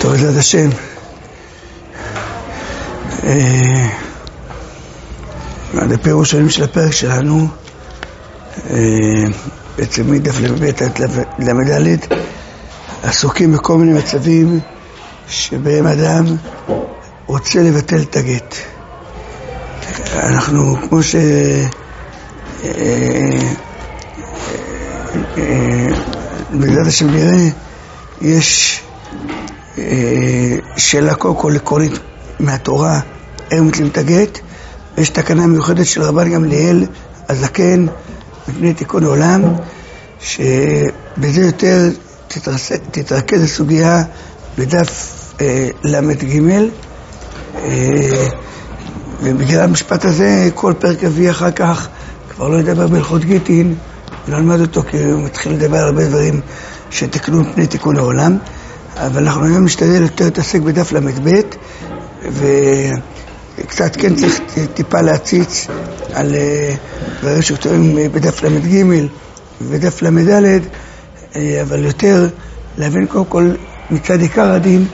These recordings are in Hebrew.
טוב, עזרת השם. הדפי ראשונים של הפרק שלנו, בעצם מדף לבית עד למד' עסוקים בכל מיני מצבים שבהם אדם רוצה לבטל את הגט. אנחנו, כמו בעזרת השם נראה, יש שאלה קודם כל עקרונית מהתורה, איך מבטלים את הגט. יש תקנה מיוחדת של רבן גמליאל הזקן מפני תיקון העולם, שבזה יותר תתרכז הסוגיה בדף למ"ג, ובגלל המשפט הזה כל פרק אבי אחר כך כבר לא ידבר בהלכות גיטין, לא נלמד אותו כי הוא מתחיל לדבר על הרבה דברים שתקנו מפני תיקון העולם. אבל אנחנו היום נשתדל יותר להתעסק בדף למ"ב, וקצת כן צריך טיפה להציץ על דברים שכתובים בדף למ"ג ובדף למ"ד, אבל יותר להבין קודם כל מצד עיקר הדין,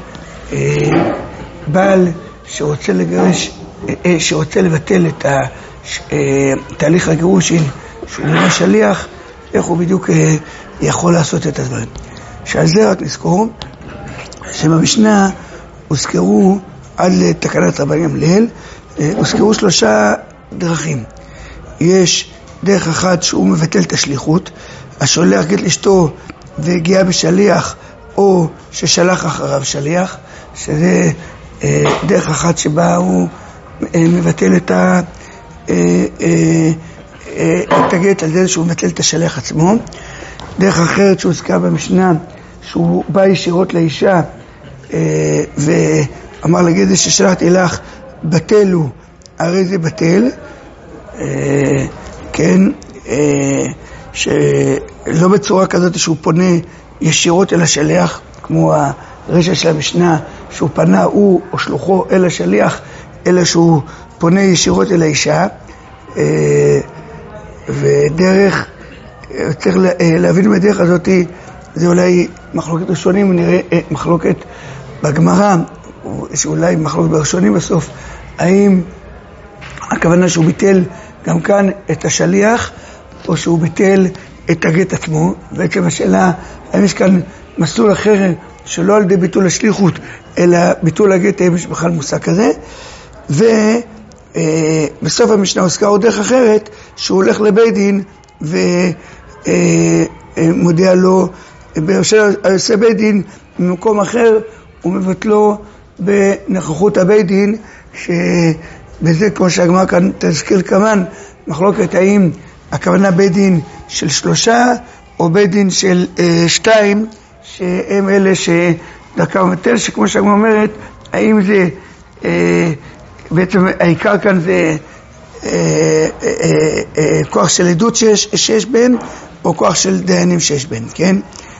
בעל שרוצה לגרש, שרוצה לבטל את תהליך הגירושין שהוא נראה שליח, איך הוא בדיוק יכול לעשות את הדברים. שעל זה רק נזכור שבמשנה הוזכרו עד לתקנת רבן גמליאל, הוזכרו 3 דרכים. יש דרך אחת שהוא מבטל את השליחות, השולח גט לאשתו והגיע בשליח, או ששלח אחריו שליח, שזה דרך אחת שבה הוא מבטל את הגט על זה שהוא מבטל את השליח עצמו. דרך אחרת שהוזכרה במשנה, שהוא בא ישירות לאישה ואמר לגט ששלחתי לך בטלו, הרי זה בטל, כן, שלא בצורה כזאת שהוא פונה ישירות אל השליח, כמו הרשע של המשנה שהוא פנה הוא או שלוחו אל השליח, אלא שהוא פונה ישירות אל האישה. ודרך, צריך להבין בדרך הזאת, זה אולי מחלוקת ראשונים, נראה מחלוקת בגמרא, שאולי מחלוקת בראשונים בסוף, האם הכוונה שהוא ביטל גם כאן את השליח, או שהוא ביטל את הגט עצמו. בעצם השאלה, האם יש כאן מסלול אחר שלא על ידי ביטול השליחות, אלא ביטול הגט, האם יש בכלל מושג כזה. ובסוף המשנה הוזכר עוד דרך אחרת, שהוא הולך לבית דין ומודיע לו, עושה בית דין ממקום אחר, הוא מבטלו בנוכחות הבית דין, שבזה כמו שהגמרא כאן תזכיר כמן, מחלוקת האם הכוונה בית דין של 3 או בית דין של 2, שהם אלה שדרכם מבטל, שכמו שהגמרא אומרת, האם זה בעצם העיקר כאן זה כוח של עדות שיש בהם, או כוח של דיינים שיש בהם, כן?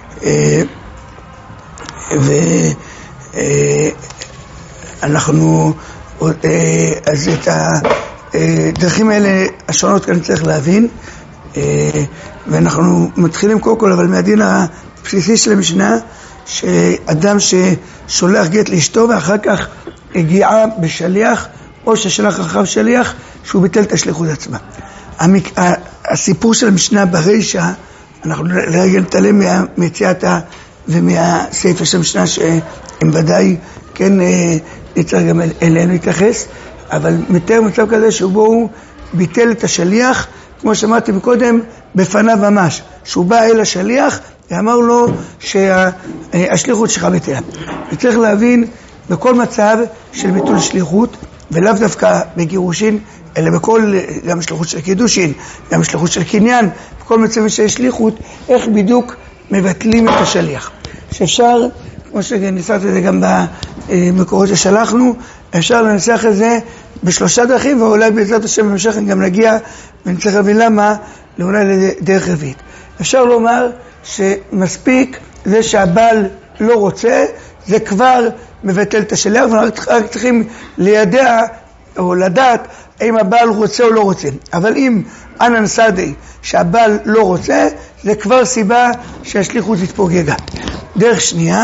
ואנחנו אז את הדרכים האלה השונות כאן צריך להבין, ואנחנו מתחילים קודם כל אבל מהדין הבסיסי של המשנה, שאדם ששולח גט לאשתו ואחר כך הגיעה בשליח, או ששלח אחריו שליח, שהוא ביטל את השליחות עצמה. הסיפור של המשנה ברישה, אנחנו לרגע נתעלם מהמציאתה ומהספר של המשנה, שהם ודאי כן נצטרך גם אלינו להתייחס, אבל מתאר מצב כזה שבו הוא ביטל את השליח, כמו שאמרתי מקודם, בפניו ממש, שהוא בא אל השליח ואמר לו שהשליחות שלך בטלה. וצריך להבין בכל מצב של ביטול שליחות, ולאו דווקא בגירושין, אלא בכל, גם שליחות של קידושין, גם שליחות של קניין, בכל מצב שיש שליחות, איך בדיוק מבטלים את השליח. שאפשר, כמו שניסחתי את זה גם במקורות ששלחנו, אפשר לנסח את זה ב3 דרכים, ואולי בעזרת השם במשך גם נגיע ונצטרך להבין למה, אולי לדרך רביעית. אפשר לומר שמספיק זה שהבעל לא רוצה, זה כבר מבטל את השליח, ואנחנו רק צריכים לידע או לדעת האם הבעל רוצה או לא רוצה. אבל אם אנן סדי שהבעל לא רוצה, זה כבר סיבה שהשליחות תתפוגגה. דרך שנייה,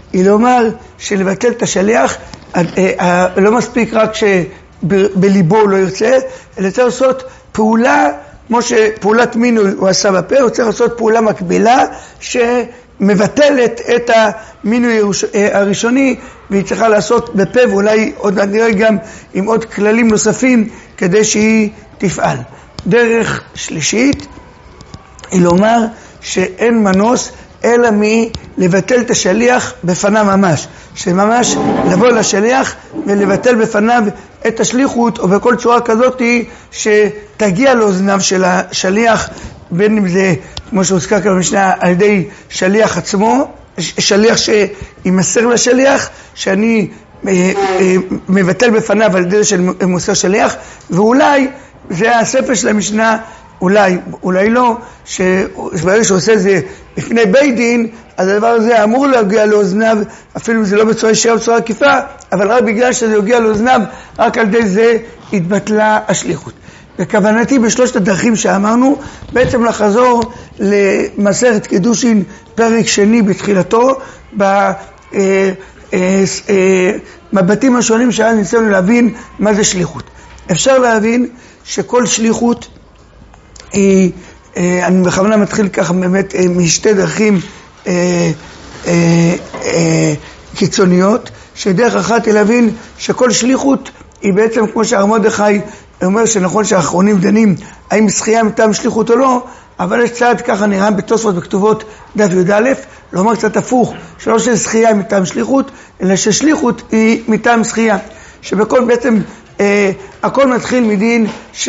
היא לומר שלבטל את השליח, לא מספיק רק שבליבו לא יוצא, אלא צריך לעשות פעולה, כמו שפעולת מינוי הוא עשה בפה, הוא צריך לעשות פעולה מקבילה שמבטלת את המינוי הראשוני, והיא צריכה לעשות בפה, ואולי עוד נראה גם עם עוד כללים נוספים כדי שהיא תפעל. דרך שלישית היא לומר שאין מנוס אלא מלבטל את השליח בפניו ממש, שממש לבוא לשליח ולבטל בפניו את השליחות, או בכל צורה כזאת שתגיע לאוזניו של השליח, בין אם זה כמו שהוזכר כאן במשנה על ידי שליח עצמו, שליח שימסר לשליח, שאני מבטל בפניו על ידי של מוסר שליח, ואולי זה הספר של המשנה, אולי לא, שברגע שעושה זה לפני בית דין, אז הדבר הזה אמור להגיע לאוזניו, אפילו אם זה לא בצורה ישירה בצורה עקיפה, אבל רק בגלל שזה יגיע לאוזניו, רק על ידי זה התבטלה השליחות. וכוונתי בשלושת הדרכים שאמרנו, בעצם לחזור למסכת קידושין פרק שני בתחילתו, במבטים השונים שאז ניסינו להבין מה זה שליחות. אפשר להבין שכל שליחות היא, אני בכוונה מתחיל ככה באמת משתי דרכים קיצוניות, שדרך אחת היא להבין שכל שליחות היא בעצם כמו שהרב מרדכי אומר שנכון שהאחרונים דנים האם זכייה מטעם שליחות או לא, אבל יש צעד ככה נראה בתוספות בכתובות דף י"א, לומר קצת הפוך, שלא שזכייה היא מטעם שליחות, אלא ששליחות היא מטעם זכייה, שבכל בעצם הכל מתחיל מדין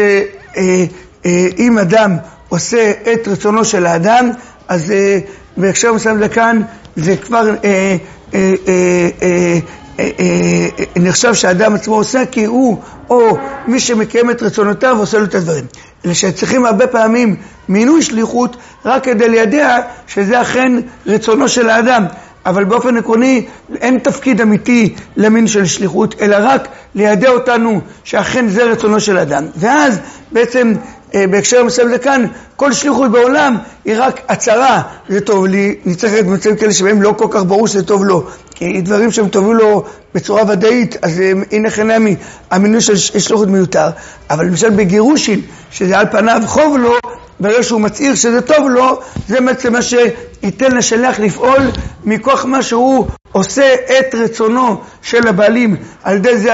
שאם אדם עושה את רצונו של האדם, אז בהקשר מסוים לכאן זה כבר נחשב שהאדם עצמו עושה, כי הוא או מי שמקיים את רצונותיו עושה לו את הדברים. אלא שצריכים הרבה פעמים מינוי שליחות רק כדי לידע שזה אכן רצונו של האדם, אבל באופן עקרוני אין תפקיד אמיתי למין של שליחות, אלא רק לידע אותנו שאכן זה רצונו של האדם. ואז בעצם בהקשר מסוים לכאן, כל שליחות בעולם היא רק הצהרה, זה טוב לי, נצטרך את מצבים כאלה שבהם לא כל כך ברור שזה טוב לו, כי דברים שהם טובים לו בצורה ודאית, אז הנה חינמי, המינוי של שליחות מיותר. אבל למשל בגירושין, שזה על פניו חוב לו, ברגע שהוא מצעיר שזה טוב לו, זה בעצם מה שייתן לשליח לפעול מכוח מה שהוא עושה את רצונו של הבעלים, על ידי זה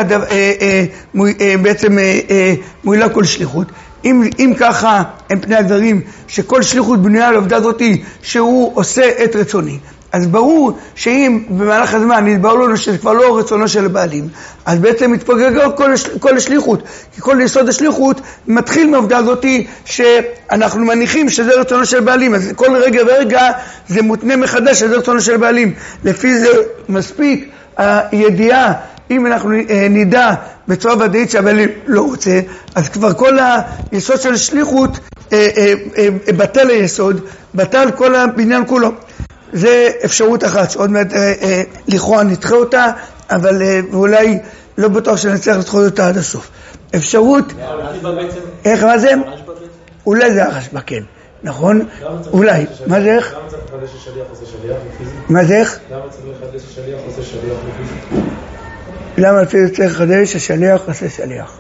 בעצם מועילה כל שליחות. אם ככה הם פני הדברים שכל שליחות בנויה על העובדה הזאת שהוא עושה את רצוני, אז ברור שאם במהלך הזמן נתברר לנו שזה כבר לא רצונו של הבעלים, אז בעצם מתפוגג כל השליחות, כי כל יסוד השליחות מתחיל מהעובדה הזאת שאנחנו מניחים שזה רצונו של הבעלים, אז כל רגע ורגע זה מותנה מחדש שזה רצונו של הבעלים. לפי זה מספיק הידיעה, אם אנחנו נדע בצורה ודאית שהבעלים לא רוצה, אז כבר כל היסוד של השליחות בטל היסוד, בטל כל הבניין כולו. זה אפשרות אחת, שעוד מעט לכאורה נדחה אותה, אבל אולי לא בטוח שנצליח לדחות אותה עד הסוף. אפשרות, איך, מה זה? אולי זה הרשב"א, כן, נכון? אולי, מה זה איך? למה צריך לחדש השליח עושה שליח לפי זה? מה זה איך? למה צריך לחדש השליח עושה שליח לפי זה? למה לפי זה צריך לחדש השליח עושה שליח?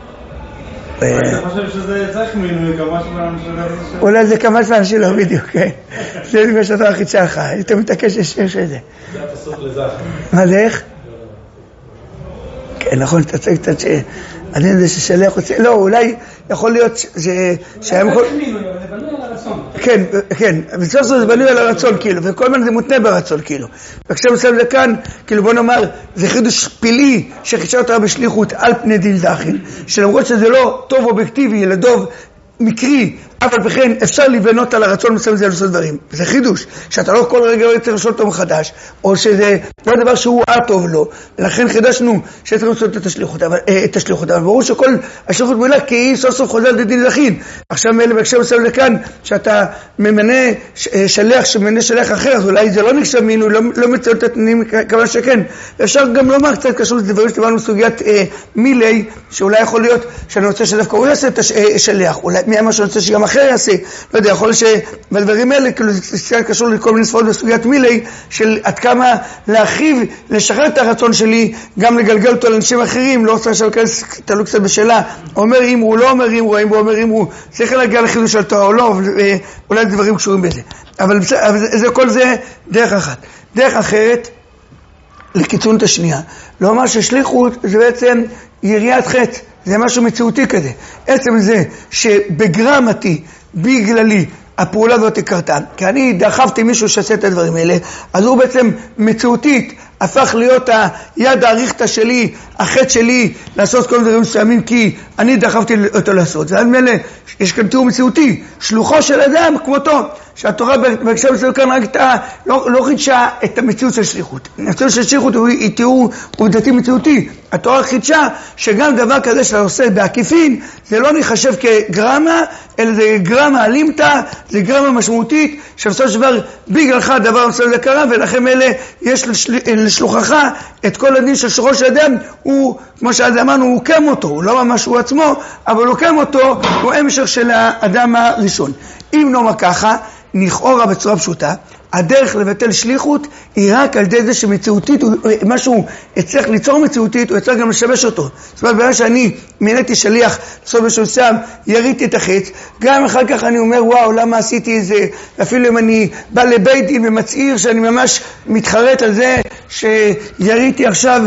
אני חושב שזה צריך מינוי כמה שבאנשים שלא... אולי זה כמה שבאנשים שלא בדיוק, כן. זה לפני שאתה הכי שלך, אתה מתעקש שיש את זה. זה הפסוק לזכר. מה זה איך? כן, נכון, אתה צריך קצת עדיין זה ששליח רוצה... לא, אולי יכול להיות שהם כל... זה בנוי על הרצון. כן, כן, בסוף זה בנוי על הרצון, כאילו, וכל הזמן זה מותנה ברצון, כאילו. וכשאתם מסיים לכאן, כאילו, בוא נאמר, זה חידוש פילי שחידשה אותה בשליחות על פני דין זכין, שלמרות שזה לא טוב אובייקטיבי, אלא טוב מקרי, אבל בכן אפשר לבנות על הרצון מסוים זה לעשות דברים. זה חידוש, שאתה לא כל רגע צריך לשאול אותו מחדש, או שזה לא דבר שהוא טוב לו, לכן חידשנו שצריך לעשות את השליחות, אבל ברור שכל השליחות מועילה כי היא סוף סוף חוזר לדין זכין. עכשיו מאלה בהקשר מסוים לכאן, שאתה ממנה שליח שממנה שליח אחר, אז אולי זה לא נחשב מינוי, לא מציע את התנאים כמה שכן. אפשר גם לומר קצת קשור לדברים שדיברנו סוגיית מילי, שאולי יכול להיות שאני רוצה שדווקא הוא יעשה את השליח, אולי מי מה שאני רוצה שגם אחר יעשה. לא יודע, יכול שבדברים האלה, כאילו זה קשור לכל מיני ספרות בסוגיית מילי, של עד כמה להרחיב, לשחרר את הרצון שלי, גם לגלגל אותו לאנשים אחרים, לא רוצה להיכנס, תלוי קצת בשאלה, אומר אם הוא לא אומר אם הוא, אם הוא אומר אם הוא, צריך להגיע לחידוש של תורה או לא, אולי דברים קשורים בזה. אבל זה, כל זה דרך אחת. דרך אחרת, לקיצונות השנייה. לא אומר ששליחות זה בעצם יריית חץ, זה משהו מציאותי כזה. עצם זה שבגרמתי, בגללי, הפעולה הזאת קרתה, כי אני דחפתי מישהו שעשה את הדברים האלה, אז הוא בעצם מציאותית הפך להיות היד האריכתה שלי, החץ שלי, לעשות כל דברים מסוימים, כי אני דחפתי אותו לעשות. זה מלא, יש כאן תיאור מציאותי, שלוחו של אדם כמותו, שהתורה בהקשר מסוים כאן רק לא חידשה את המציאות של שליחות. המציאות של שליחות היא תיאור עובדתי מציאותי. התורה חידשה שגם דבר כזה שאתה עושה בעקיפין, זה לא נחשב כגרמה, אלא זה גרמה אלימתא, זה גרמה משמעותית, שבסופו של דבר בגללך דבר מסוים זה קרה, ולכן אלה יש לשלוחך את כל הדין של שלוחו של אדם, הוא, כמו שאז אמרנו, הוא קם אותו, הוא לא ממש הוא עצמו, אבל הוא קם אותו, הוא המשך של האדם הראשון. אם נאמר ככה, לכאורה בצורה פשוטה, הדרך לבטל שליחות היא רק על ידי זה שמציאותית, משהו צריך ליצור מציאותית, הוא צריך גם לשבש אותו. זאת אומרת, בגלל שאני מיניתי שליח לעשות משהו מסוים, יריתי את החץ, גם אחר כך אני אומר, וואו, למה עשיתי את זה? אפילו אם אני בא לבית דין ומצעיר שאני ממש מתחרט על זה שיריתי עכשיו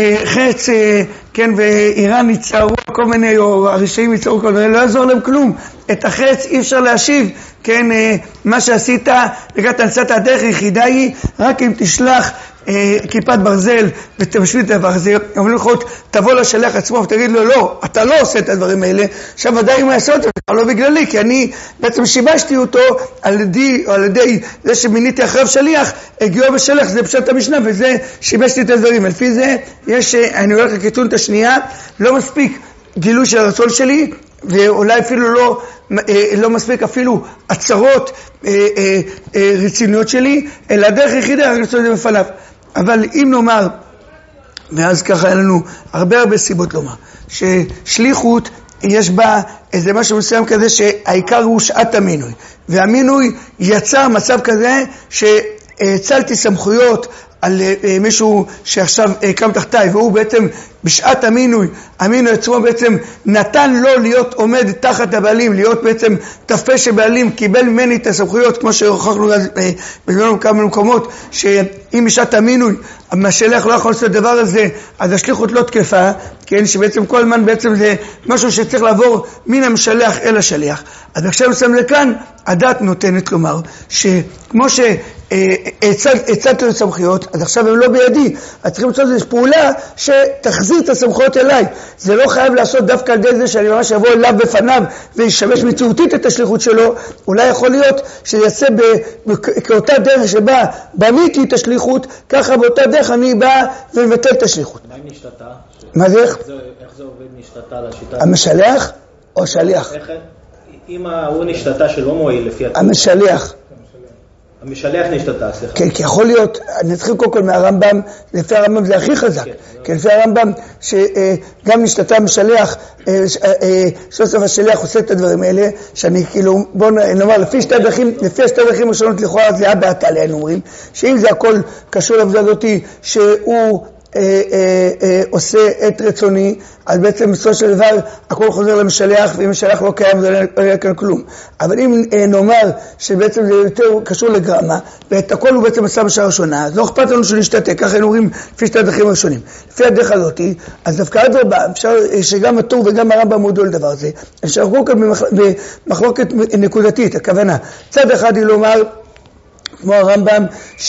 חץ, כן, ואיראן יצערו כל מיני, או הרשעים יצערו כל מיני, לא יעזור להם כלום. את החץ אי אפשר להשיב, כן, מה שעשית, לגעת נצאת הדרך היחידה היא, רק אם תשלח כיפת ברזל ותמשווית את הברזל, אבל לפחות תבוא לשלח עצמו ותגיד לו, לא, אתה לא עושה את הדברים האלה, עכשיו ודאי אם הוא יעשה אותו, לא בגללי, כי אני בעצם שיבשתי אותו על ידי זה שמיניתי אחריו שליח, הגיעו בשלח, זה פשט המשנה, וזה שיבשתי את הדברים. לפי זה יש, אני הולך לקיצונות השנייה, לא מספיק גילוי של הרצון שלי, ואולי אפילו לא מספיק אפילו הצהרות רציניות שלי, אלא הדרך היחידה רק לעשות את זה בפניו. אבל אם נאמר, ואז ככה היה לנו הרבה סיבות לומר, ששליחות יש בה איזה משהו מסוים כזה שהעיקר הוא שעת המינוי, והמינוי יצר מצב כזה שהצלתי סמכויות על מישהו שעכשיו קם תחתיי, והוא בעצם בשעת המינוי עצמו בעצם נתן לו להיות עומד תחת הבעלים, להיות בעצם תפה שבעלים, קיבל ממני את הסמכויות, כמו שהוכחנו בזמנו כמה מקומות, שאם בשעת המינוי השליח לא יכול לעשות את הדבר הזה, אז השליחות לא תקפה, כן, שבעצם כל הזמן בעצם זה משהו שצריך לעבור מן המשלח אל השליח. אז עכשיו נסיים לכאן, הדת נותנת לומר, שכמו הצעתי לסמכויות, אז עכשיו הם לא בידי, אז צריכים לעשות איזו פעולה שתחזיר את הסמכויות אליי. זה לא חייב לעשות דווקא על ידי זה שאני ממש אבוא אליו בפניו וישמש מציאותית את השליחות שלו. אולי יכול להיות שיעשה כאותה דרך שבה בניתי את השליחות, ככה באותה דרך אני בא ומבטל את השליחות. מה עם נשתתה? מה זה? איך זה עובד נשתתה לשיטה? המשלח או שליח? אם הוא נשתתה שלא מועיל לפי התורה. המשלח. המשלח נשתתה, סליחה. כן, כי יכול להיות, נתחיל קודם כל מהרמב"ם, לפי הרמב"ם זה הכי חזק, כן, לפי הרמב"ם שגם נשתתה המשלח, סוף השליח עושה את הדברים האלה, שאני כאילו, בואו נאמר, לפי שתי הדרכים השונות לכאורה זה היה בעתה לי, אומרים, שאם זה הכל קשור לעבודה הזאת, שהוא עושה את רצוני, אז בעצם בסופו של דבר הכל חוזר למשלח, ואם משלח לא קיים זה לא יהיה כאן כלום. אבל אם נאמר שבעצם זה יותר קשור לגרמה, ואת הכל הוא בעצם עשה בשעה הראשונה, אז לא אכפת לנו שנשתתה, ככה הם אומרים לפי שתי הדרכים הראשונים. לפי הדרך הזאת, אז דווקא עד רבה, אפשר שגם הטור וגם הרמב"ם מודו לדבר הזה, אפשר לחלוק במחלוקת נקודתית, הכוונה. צד אחד היא לומר, כמו הרמב"ם,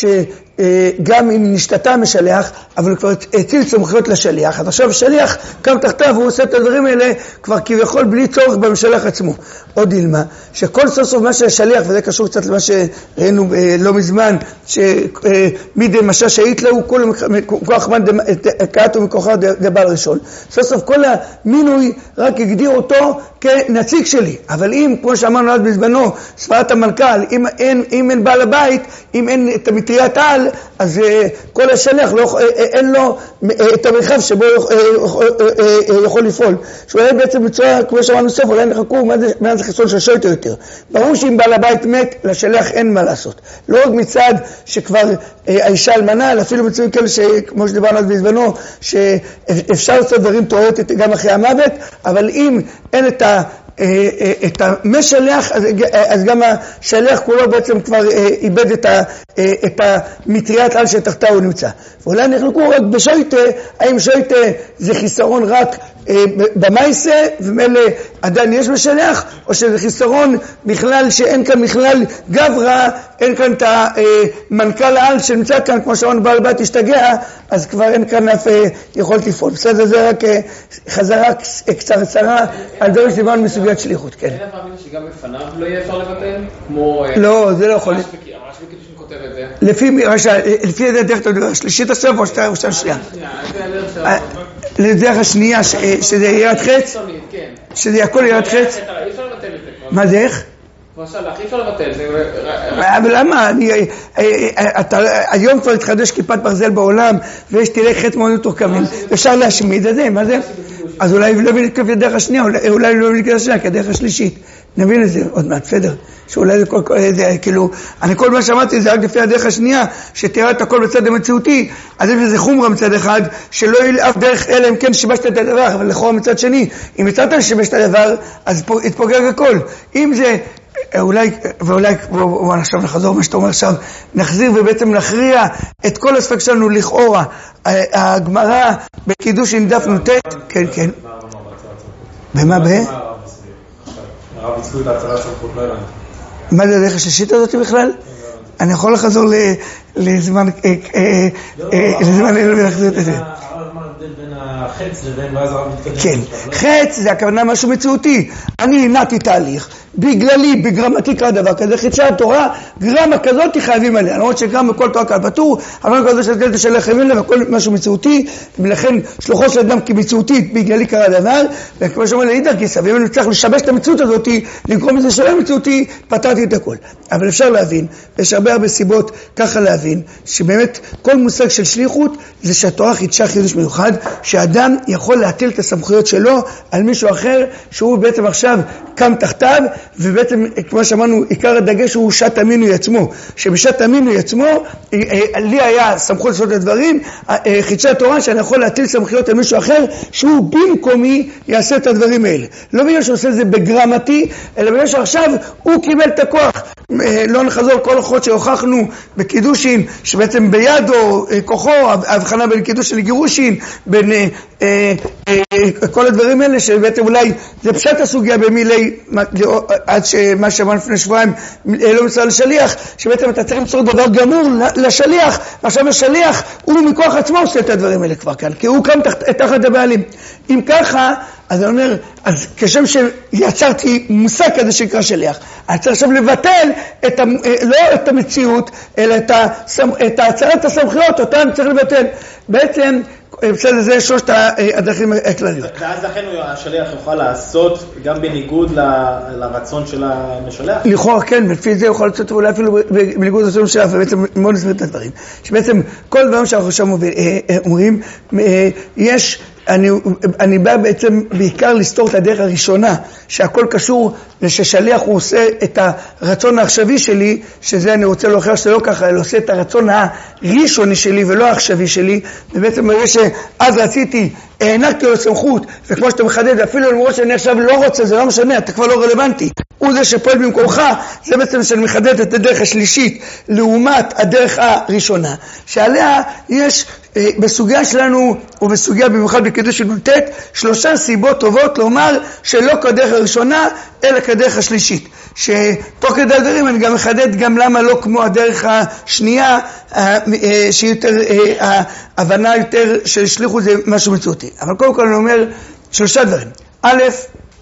גם אם נשתתה משלח, אבל כבר הציל סמכויות לשליח, אז עכשיו השליח קם תחתיו והוא עושה את הדברים האלה כבר כביכול בלי צורך במשלח עצמו. עוד ילמה, שכל סוף מה שהשליח, וזה קשור קצת למה שראינו לא מזמן, שמידי משע שהיית לו, כוח מן קעתו מכוחר דבעל ראשון. סוף כל המינוי רק הגדיר אותו כנציג שלי, אבל אם, כמו שאמרנו עד בזמנו, ספרת המלכ"ל, אם אין בעל הבית, אם אין את המטריית על, אז כל השליח אין לו את המרחב שבו יכול לפעול. שאולי בעצם בצורה, כמו שאמרנו סוף, אולי נחכו מה זה חיסון של שויטר יותר. ברור שאם בעל הבית מת, לשליח אין מה לעשות. לא רק מצד שכבר האישה אלמנה, אלא אפילו מצויים כאלה שכמו שדיברנו אז בזמנו, שאפשר לעשות דברים תיאורטית גם אחרי המוות, אבל אם אין את המשלח, אז גם השליח כולו בעצם כבר איבד את המטריית על שתחתה הוא נמצא. ואולי נחלקו רק בשויטה, האם שויטה זה חיסרון רק במייסה, ומאלה עדיין יש משלח, או שזה חיסרון בכלל שאין כאן בכלל גברה, אין כאן את המנכ"ל העל שנמצא כאן, כמו שאמרנו בעל בית השתגע, אז כבר אין כאן אף יכולת לפעול. בסדר, זה רק חזרה קצרצרה על דברים שדיברנו מסוגיית שליחות, כן. אין הפעמים שגם בפניו לא יהיה אפשר לבטל? כמו... לא, זה לא יכול. ממש בקידושין כותב את זה. לפי הדרך השלישית הסוף או השנייה? לדרך השנייה, שזה ירד חץ? שזה הכל ירד חץ? אי אפשר לבטל את זה. מה זה איך? כבר שלח, אי אפשר לבטל. אבל למה? היום כבר התחדש כיפת ברזל בעולם, ויש תילי חץ מאוד מתוחכמים. אפשר להשמיד את זה, מה זה? אז אולי לא נבין כפי הדרך השנייה, אולי לא נבין כפי השנייה, כדרך השלישית. נבין את זה עוד מעט, בסדר? שאולי זה כאילו, אני כל מה שאמרתי זה רק לפי הדרך השנייה, שתראה את הכל בצד המציאותי, אז יש לזה חומרה מצד אחד, שלא יהיה אף דרך אלא אם כן שיבשת את הדבר, אבל לכאורה מצד שני, אם הצעת לשבש את הדבר, אז יתפוגג הכל. אם זה, אולי, ואולי, בואו עכשיו נחזור מה שאתה אומר עכשיו, נחזיר ובעצם נכריע את כל הספק שלנו לכאורה, הגמרא בקידוש דף נ"ט, כן, כן. במה בה? הרב יצחו את ההצלת סמכות, לא הבנתי. מה זה הדרך השלישית הזאת בכלל? אני יכול לחזור לזמן אלו ולחזור את זה. בין החץ לבין ואז הרב מתקדם. כן, חץ זה הכוונה משהו מציאותי. אני הנעתי תהליך, בגללי, בגרמתי קרא דבר כזה, חידשה התורה, גרמה כזאת חייבים עליה. למרות שגרם בכל תורה קל פטור, אבל כזאת שתגלת של חייבים עליה, וכל משהו מציאותי, ולכן שלוחו של אדם כמציאותית, בגללי קרא דבר, וכמו שאומר להידר כיסא, ואם אני צריך לשבש את המציאות הזאת, לגרום את זה שלא מציאותי, פתרתי את הכל. אבל אפשר להבין, יש הרבה סיבות ככה להבין, שבאמת כל מושג של שליחות, זה שהתורה חידשה חידוש מיוחד, שאדם יכול להטיל את הסמכויות שלו על מישהו אחר, שהוא בעצם עכשיו קם תחתיו, ובעצם, כמו שאמרנו, עיקר הדגש הוא שעת המינוי עצמו, שבשעת המינוי עצמו, לי היה סמכות לעשות את הדברים, חידשה התורה שאני יכול להטיל סמכויות על מישהו אחר, שהוא במקומי יעשה את הדברים האלה. לא בגלל שהוא עושה את זה בגרמתי, אלא בגלל שעכשיו הוא קיבל את הכוח. לא נחזור כל הכוחות שהוכחנו בקידושין, שבעצם בידו, כוחו, ההבחנה בין קידושין לגירושין, בין כל הדברים האלה, שבעצם אולי זה פשט הסוגיה במילי, עד שמה שאמרנו לפני שבועיים, לא מצא לשליח, שבעצם אתה צריך למצוא דבר גמור לשליח, ועכשיו השליח הוא מכוח עצמו עושה את הדברים האלה כבר כאן, כי הוא קם תחת הבעלים. אם ככה, אז אני אומר, אז כשם שיצרתי מושג כזה שנקרא שליח, אני צריך עכשיו לבטל לא את המציאות, אלא את הצרת הסמכויות, אותה אני צריך לבטל. בעצם, בסדר, זה שלושת הדרכים הכלליות. ואז לכן השליח יוכל לעשות גם בניגוד לרצון של המשלח? לכאורה כן, ולפי זה יוכל לעשות אולי אפילו בניגוד לרצון של המשלח, ובעצם מאוד נסביר את הדברים. שבעצם כל דברים שאנחנו שם אומרים, יש... אני בא בעצם בעיקר לסתור את הדרך הראשונה, שהכל קשור לששליח הוא עושה את הרצון העכשווי שלי, שזה אני רוצה להוכיח שזה לא ככה, אלא עושה את הרצון הראשוני שלי ולא העכשווי שלי, ובעצם ברגע שאז רציתי, הענקתי לו סמכות, וכמו שאתה מחדד, אפילו למרות שאני עכשיו לא רוצה, זה לא משנה, אתה כבר לא רלוונטי, הוא זה שפועל במקומך, זה בעצם שאני מחדד את הדרך השלישית, לעומת הדרך הראשונה, שעליה יש בסוגיה שלנו, ובסוגיה במיוחד בקידוש של נ"ט, 3 סיבות טובות לומר שלא כדרך הראשונה, אלא כדרך השלישית. שתוך כדי הדברים אני גם מחדד גם למה לא כמו הדרך השנייה, שהיא יותר, ההבנה יותר של שליחות זה משהו מציאותי. אבל קודם כל אני אומר 3 דברים. א',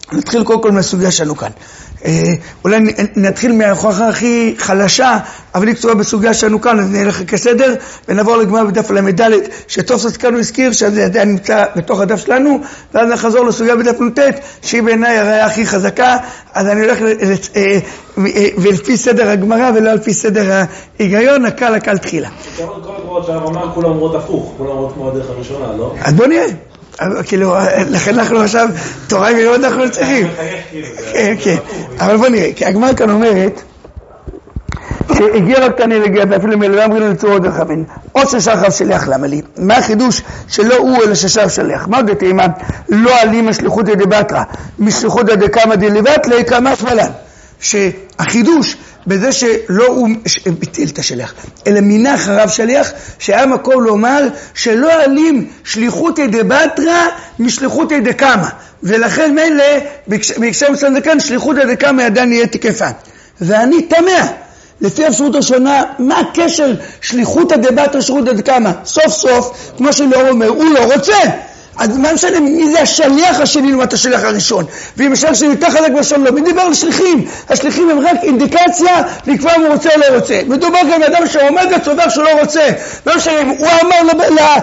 נתחיל קודם כל מהסוגיה שלנו כאן. אולי נתחיל מההוכחה הכי חלשה, אבל היא כתובה בסוגיה שלנו כאן, אז נלך כסדר, ונעבור לגמרא בדף ל"ד, שתוספות כאן הוא הזכיר, שזה עדיין נמצא בתוך הדף שלנו, ואז נחזור לסוגיה בדף נ"ט, שהיא בעיניי הראיה הכי חזקה, אז אני הולך ולפי סדר הגמרא, ולא לפי סדר ההיגיון, הקל תחילה. כל הגמרות שהרמב"ם כולם אומרות הפוך, כולם אומרות כמו הדרך הראשונה, לא? אז בוא נראה. כאילו, לכן אנחנו עכשיו תורה ולראות אנחנו צריכים. כן, אבל בוא נראה, כי הגמרא כאן אומרת שהגיע רק תנא והגיע ואפילו מלווה אמרינו לצורות דרכבין או ששלח שליח. למה לי? מה החידוש שלא הוא אלא ששלח שליח? מה עוד תאימה? לא עלים השליחות ידי בתרא משליחות ידי קמא דלבד לקמא שמלן, שהחידוש בזה שלא הוא ביטל את השליח, אלא מינה אחריו שליח, שהיה מקום לומר שלא עלים שליחות ידי בתרא משליחות ידי קמא, ולכן מילא בהקשר מסוים כאן שליחות ידי קמא עדיין יהיה תקפה. ואני תמה לפי האפשרות הראשונה, מה הקשר שליחות ידי בתרא שליחות ידי קמא? סוף סוף, כמו שלא אומר, הוא לא רוצה. אז מה משנה, מי זה השליח השני לעומת השליח הראשון? ואם השליח שלי יותר חלק בשם לא, מדבר על שליחים. השליחים הם רק אינדיקציה לקבוע אם הוא רוצה או לא רוצה. מדובר גם באדם שעומד וצובר שהוא לא רוצה. לא משנה, הוא אמר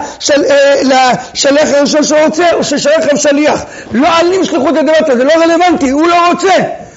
לשליח הראשון שהוא רוצה, או ששליח הוא שליח. לא עלים שליחות ידי בתרא, זה לא רלוונטי, הוא לא רוצה.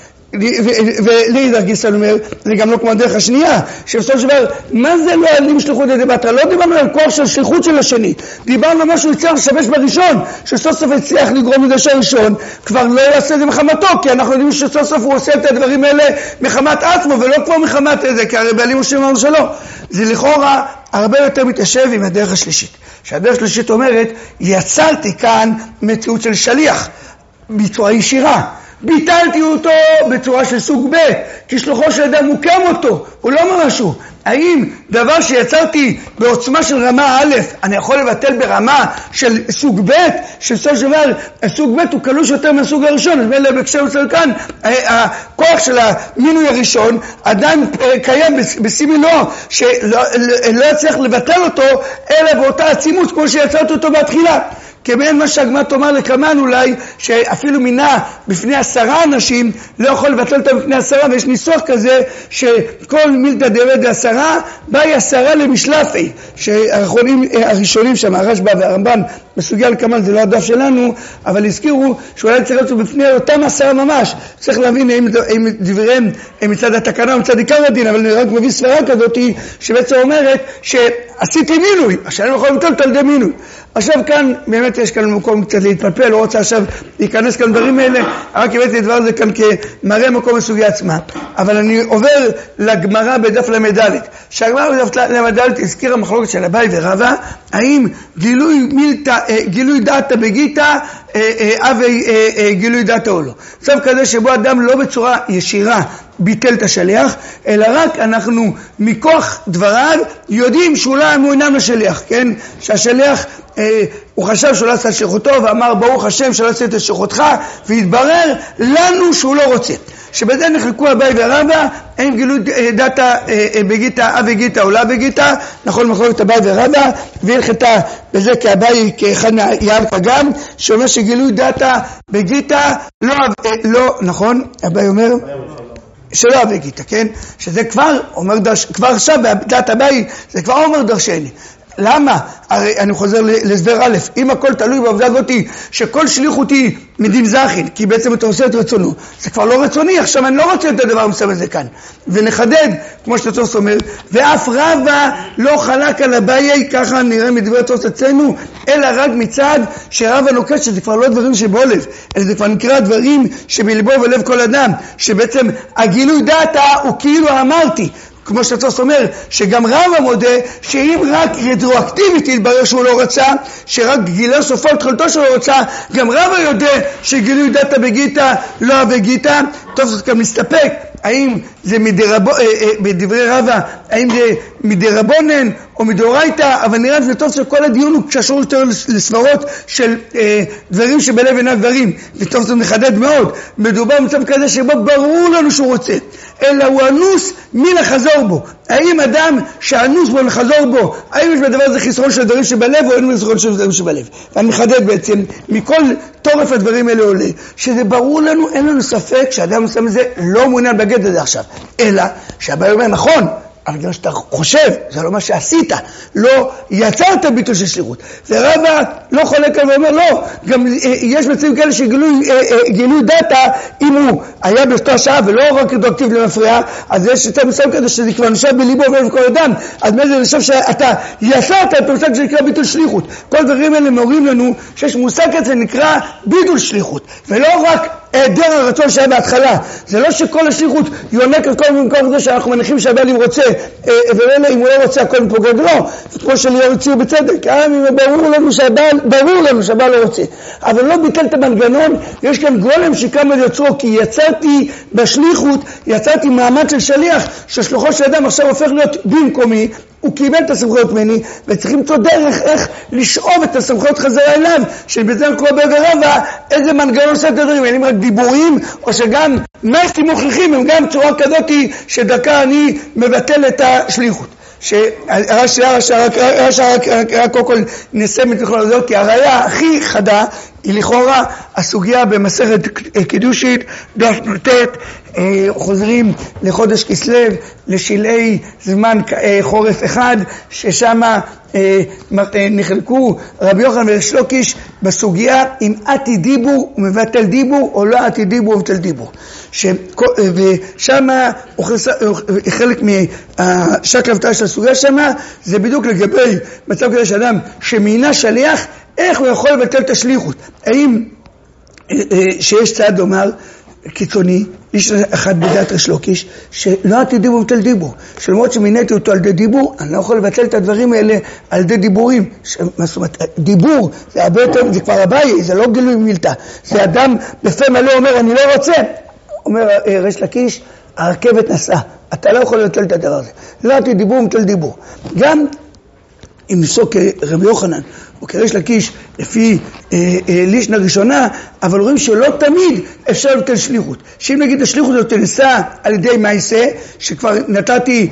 ולידר גיסן אומר, זה גם לא כמו הדרך השנייה, שבסוף שבר, מה זה לא עלים שליחות ידי בתרא? לא דיברנו על כוח של שליחות של השני, דיברנו על משהו יצטרך לשמש בראשון, שסוף סוף הצליח לגרום לדש הראשון, כבר לא יעשה את זה מחמתו, כי אנחנו יודעים שסוף סוף הוא עושה את הדברים האלה מחמת עצמו, ולא כבר מחמת זה, כי הרי בעלים עושים אמרנו שלא. זה לכאורה הרבה יותר מתיישב עם הדרך השלישית, שהדרך השלישית אומרת, יצרתי כאן מציאות של שליח, בצורה ישירה, ביטלתי אותו בצורה של סוג ב', כי שלוחו של אדם מוקם אותו, הוא לא אומר משהו. האם דבר שיצרתי בעוצמה של רמה א', אני יכול לבטל ברמה של סוג ב', שסוף דבר סוג ב' הוא קלוש יותר מהסוג הראשון, אז מילא בהקשר מסוים כאן, הכוח של המינוי הראשון עדיין קיים בסימילו, שלא יצליח לבטל אותו, אלא באותה עצימות כמו שיצרתי אותו בתחילה. כמעין מה שהגמרא תאמר לקמן אולי, שאפילו מינה בפני 10 אנשים, לא יכול לבטל אותם בפני 10, ויש ניסוח כזה, שכל מילתא דאבד 10, באי 10 למשלפי, שהאחרונים הראשונים שם, הרשב"א והרמב"ן, בסוגיה לקמן, זה לא הדף שלנו, אבל הזכירו שאולי צריך להיות בפני אותם 10 ממש, צריך להבין אם דבריהם הם מצד התקנה או מצד עיקר הדין, אבל אני רק מביא סברה כזאת, שבעצם אומרת שעשיתי מינוי, השאלה יכול לבטל את על ידי מינוי. עכשיו כאן, באמת יש כאן מקום קצת להתפלפל, לא רוצה עכשיו להיכנס כאן דברים האלה, רק הבאתי את דבר הזה כאן כמראה מקום בסוגיה עצמה. אבל אני עובר לגמרא בדף ל"ד, שהגמרא בדף ל"ד הזכירה מחלוקת של אביי ורבא, האם גילוי דעתא בגיתא, גילוי דעתא או לא. סוף כזה שבו אדם לא בצורה ישירה ביטל את השליח, אלא רק אנחנו מכוח דבריו יודעים שאולי הוא אינם לשליח, כן? שהשליח הוא חשב שהוא לא עשה את שליחותו ואמר ברוך השם שלא עשית את שליחותך, והתברר לנו שהוא לא רוצה. שבזה נחלקו אביי ורבא, האם גילוי דעתא בגיתא וגיתא או לא בגיתא, נכון מחלוקת אביי ורבא, והלכתה בזה כאביי כאחד מהיער פגם, שאומר שגילוי דעתא בגיתא לא, נכון? אביי אומר שלא בגיתא, כן? שזה כבר אומר כבר עכשיו בדעת אביי זה כבר אומר דרשני. למה? הרי אני חוזר להסבר א', אם הכל תלוי בעובדה הזאת שכל שליחות היא מדין זכין, כי בעצם אתה עושה את רצונו, זה כבר לא רצוני, עכשיו אני לא רוצה את הדבר המסוים הזה כאן. ונחדד, כמו שתוספות אומר, ואף רבא לא חלק על אביי, ככה נראה מדברי תוספות אצלנו, אלא רק מצד שרבא נוקט שזה כבר לא דברים שבלב, אלא זה כבר נקרא דברים שבלבו ולב כל אדם, שבעצם הגילוי דעתא הוא כאילו אמרתי, כמו שתוס אומר, שגם רבא מודה שאם רק רטרואקטיבית יתברר שהוא לא רצה, שרק גילה סופו התחלתו שהוא לא רצה, גם רבא יודע שגילוי דעתא בגיתא לא בגיתא. טוב, זאת גם מסתפק, האם זה בדברי רבא, האם זה מדרבנן או מדאורייתא, אבל נראה זה טוב שכל הדיון הוא קשור יותר לסברות של דברים שבלב עיניו דברים, וטוב זה מחדד מאוד, מדובר במצב כזה שבו ברור לנו שהוא רוצה, אלא הוא אנוס מלחזור בו. האם אדם שאנוס בו לחזור בו, האם יש בדבר הזה חיסרון של דברים שבלב או אין חיסרון של דברים שבלב? ואני מחדד בעצם, מכל תורף הדברים האלה עולה, שזה ברור לנו, אין לנו ספק שאדם עושה מזה לא מעוניין בגט הזה עכשיו, אלא שהבעיה אומר נכון, אבל גם שאתה חושב, זה לא מה שעשית, לא יצרת ביטול של שליחות. ורבא לא חולק על ואומר, לא, גם יש מצבים כאלה שגילוי דאטה, אם הוא היה באותה שעה ולא רק רטרואקטיבי למפריע, אז יש יותר מסוים כזה שזה כבר נשאר בליבו ובכל אדם, אז מאיזה אני חושב שאתה יצרת את המושג שנקרא ביטול שליחות. כל דברים האלה מורים לנו שיש מושג כזה נקרא ביטול שליחות, ולא רק היעדר הרצון שהיה בהתחלה. זה לא שכל השליחות יונק על כל מקום זה שאנחנו מניחים שהבעלים רוצה, ואלה אם הוא לא רוצה הכל מפוגג לא, כמו שליאור הציעו בצדק, ברור לנו שהבעל לא רוצה, אבל לא ביטל את המנגנון. יש כאן גולם שקם על יוצרו, כי יצרתי בשליחות, יצרתי מעמד של שליח, ששלוחו של אדם עכשיו הופך להיות במקומי, הוא קיבל את הסמכויות ממני, וצריכים למצוא דרך איך לשאוב את הסמכויות חזרה אליו, שבזה כמו בגרבה, איזה מנגנון עושה את הדברים, אין רק דיבורים, או שגם מסים מוכיחים, הם גם צורה כזאת שדקה אני מבטל את השליחות. רק קודם כל נסיים את כל הזאת, כי הראיה הכי חדה היא לכאורה הסוגיה במסכת קידושית, דף נ"ט, חוזרים לחודש כסלו, לשלהי זמן חורף אחד, ששם נחלקו רבי יוחנן וריש לקיש בסוגיה אם עתי דיבור ומבטל דיבור או לא עתי דיבור ומבטל דיבור. ושם חלק מהשקל הבטחה של הסוגיה שם זה בדיוק לגבי מצב כזה שאדם שמינה שליח, איך הוא יכול לבטל את השליחות. האם שיש צעד לומר קיצוני, איש אחד בדעת ריש לקיש, שלא עתי דיבור ובטל דיבור, שלמרות שמיניתי אותו על ידי דיבור, אני לא יכול לבטל את הדברים האלה על ידי דיבורים. מה זאת אומרת, דיבור זה הרבה יותר, זה כבר הבעיה, זה לא גילוי מילתא, זה אדם בפה מלא אומר אני לא רוצה, אומר ריש לקיש, הרכבת נסעה, אתה לא יכול לבטל את הדבר הזה, לא עתי דיבור ובטל דיבור. גם אם נפסוק רבי יוחנן או כריש לקיש לפי לישנה ראשונה, אבל רואים שלא תמיד אפשר לבטל שליחות. שאם נגיד השליחות הזאת נעשה על ידי מעשה, שכבר נתתי,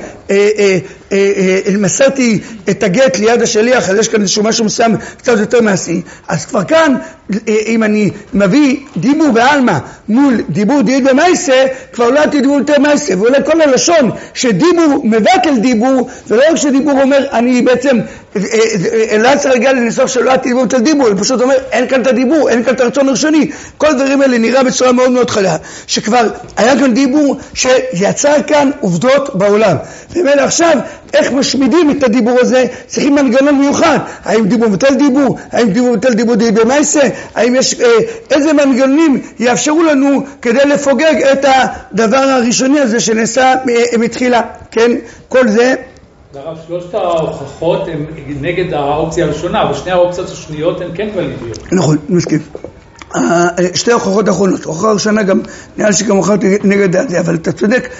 מסרתי את הגט ליד השליח, אז יש כאן איזשהו משהו מסוים קצת יותר מעשי, אז כבר כאן, אם אני מביא דיבור בעלמא מול דיבור דיד במעשה, כבר לא הייתי דיבור יותר מעשה, ואולי כל הלשון שדיבור מבטל דיבור, ולא רק שדיבור אומר, אני בעצם, לא צריך להגיע לניסוח שלא הייתי דיבור יותר דיבור, אני פשוט אומר, אין כאן את הדיבור, אין כאן את הרצון הראשוני. כל הדברים האלה נראה בצורה מאוד מאוד חדה, שכבר היה כאן דיבור שיצר כאן עובדות בעולם. ומאלה עכשיו, איך משמידים את הדיבור הזה? צריכים מנגנון מיוחד. האם דיבור מבטל דיבור? האם דיבור מבטל דיבור דיד במעשה? האם יש איזה מנגנונים יאפשרו לנו כדי לפוגג את הדבר הראשוני הזה שנעשה מתחילה? כן, כל זה. דרב, שלושת ההוכחות הן נגד האופציה הראשונה, אבל שני האופציות השניות הן כן ולידיות. נכון, מסכים. שתי ההוכחות האחרונות, ההוכחה הראשונה גם, נראה שגם הוכחת נגד זה, אבל אתה צודק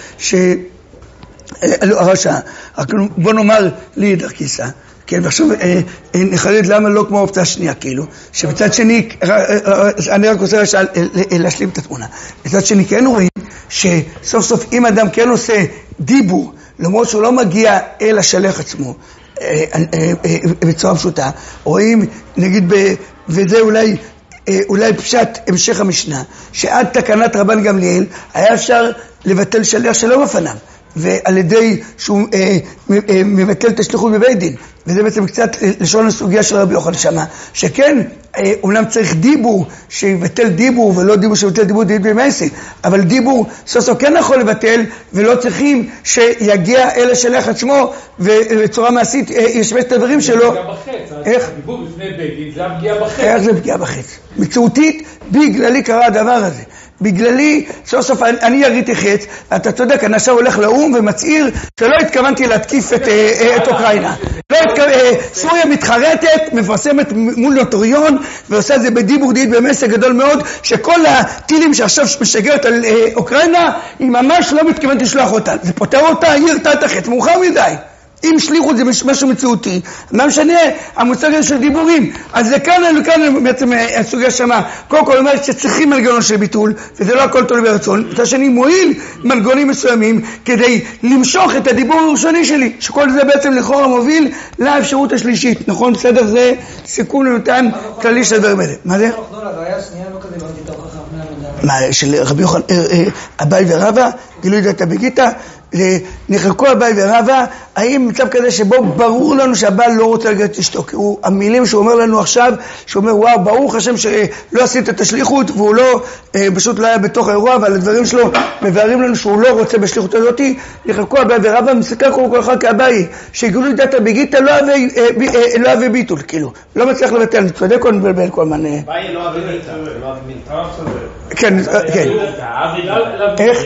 בוא נאמר לי דרכיסה, כן, ועכשיו נחדד למה לא כמו האופציה השנייה, כאילו, שבצד שני, אני רק רוצה להשלים את התמונה, בצד שני כן רואים שסוף סוף אם אדם כן עושה דיבור, למרות שהוא לא מגיע אל השליח עצמו, בצורה פשוטה, רואים, נגיד, וזה אולי פשט המשך המשנה, שעד תקנת רבן גמליאל היה אפשר לבטל שליח שלא בפניו, ועל ידי שהוא מבטל את השליחות בבית דין, וזה בעצם קצת לשון הסוגיה של רבי יוחנן שמה, שכן, אומנם צריך דיבור שיבטל דיבור, ולא דיבור שיבטל דיבור דיד במעשה, אבל דיבור סוף סוף כן יכול לבטל, ולא צריכים שיגיע אל השליח עצמו, ובצורה מעשית ישמש את הדברים שלו. איך? דיבור בפני בית דין, זה הפגיעה בחץ. איך זה פגיעה בחץ? מציאותית, בגללי קרה הדבר הזה. בגללי, סוף סוף אני יריתי חץ, אתה צודק, אני עכשיו הולך לאום ומצעיר שלא התכוונתי להתקיף את אוקראינה. סוריה מתחרטת, מפרסמת מול נוטריון, ועושה את זה בדיבור דיד במעשה גדול מאוד, שכל הטילים שעכשיו משגרת על אוקראינה, היא ממש לא מתכוונת לשלוח אותה. זה פותר אותה, היא הרתה את החץ, מאוחר מדי. אם שליחות זה משהו מציאותי, מה משנה המושג הזה של דיבורים? אז לכאן בעצם הסוגיה שמה, קודם כל אומרת שצריכים מנגנון של ביטול, וזה לא הכל תלוי ברצון. את השני מועיל מנגנונים מסוימים כדי למשוך את הדיבור הראשוני שלי, שכל זה בעצם לכאורה מוביל לאפשרות השלישית. נכון? בסדר, זה סיכום למתן כללי של דברים האלה. מה זה? מה, של רבי יוחנן, אביי ורבא, גילוי דעת בגיטה, נחלקו אביי ורבא, האם מצב כזה שבו ברור לנו שהבעל לא רוצה לגעת אשתו, כי הוא, המילים שהוא אומר לנו עכשיו, שהוא אומר וואו, ברוך השם שלא עשית את השליחות, והוא לא, פשוט לא היה בתוך האירוע, אבל הדברים שלו מבארים לנו שהוא לא רוצה בשליחות הזאת. נחלקו אביי ורבא, מסתכל כל אחד כאביי, שגילוי דעת בגיטה לא אהבה ביטול, כאילו, לא מצליח לבטל, אני צודק או נבלבל כל מן. אביי לא אהבה ביטה, לא אהבה ביטה. כן, כן. איך?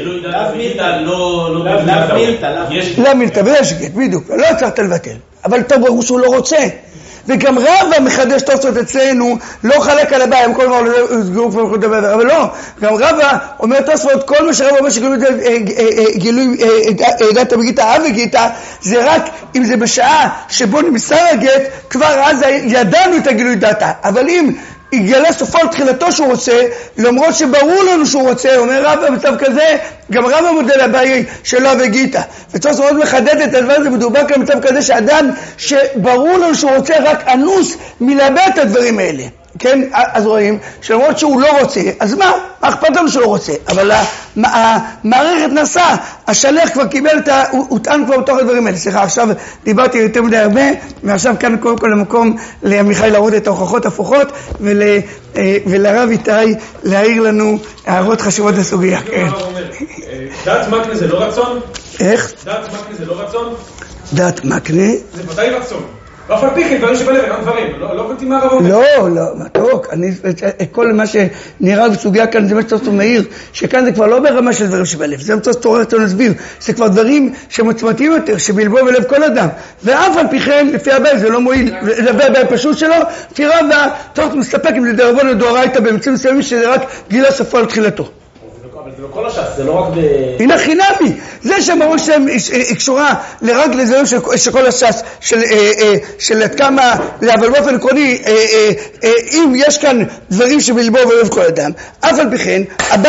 לא מילתא, ויש גט, בדיוק, לא הצלחת לבטל, אבל טוב ברור שהוא לא רוצה. וגם רבא מחדש תוספות אצלנו, לא חלק על הבעיה, הם כל הזמן סגרו כבר דבר, אבל לא, גם רבא אומר תוספות, כל מה שרבא אומר שגילוי דעת בגיטה, אב וגיטה, זה רק אם זה בשעה שבו נמסר הגט, כבר אז ידענו את הגילוי דעתה, אבל אם יגלה סופו על תחילתו שהוא רוצה, למרות שברור לנו שהוא רוצה, אומר רבא במצב כזה, גם רבא מודל הבעיה שלו וגיטה. וצריך מאוד מחדד את הדבר הזה, מדובר כאן במצב כזה שאדם שברור לנו שהוא רוצה רק אנוס מלאבד את הדברים האלה. כן, אז רואים שלמרות שהוא לא רוצה, אז מה אכפת לנו שהוא לא רוצה? אבל המערכת נסעה, השליח כבר קיבל הוא טען כבר בתוך הדברים האלה. סליחה, עכשיו דיברתי יותר מדי הרבה, ועכשיו כאן קודם כל למקום לעמיחי להראות את ההוכחות הפוכות, ולרב איתי להעיר לנו הערות חשובות לסוגיה. דעת מקנה זה לא רצון? איך? דעת מקנה זה לא רצון? דעת מקנה? זה ודאי רצון. ואף על פי כן, דברים שבלב, גם דברים, לא קולטים מה הרב אומר. לא, מתוק, כל מה שנראה בסוגיה כאן זה מה שצריך מהיר, שכאן זה כבר לא ברמה של דברים שבלב, זה מצריך תורר תורר נסביר, זה כבר דברים שמוצמתים יותר, שבלבו בלב כל אדם, ואף על פי כן, לפי הבא זה לא מועיל, זה הבא פשוט שלו, לפי רבא, תורת מסתפק אם זה דרבון או דאורייתא במצבים מסוימים שזה רק גילה סופו על תחילתו. אבל זה לא כל הש"ס, זה לא רק הנה חינמי, זה שמראות שהם קשורה לרק לזרים של כל הש"ס, של עד כמה, אבל באופן עקרוני, אם יש כאן דברים שבלבו ולב כל אדם, אף על פי כן,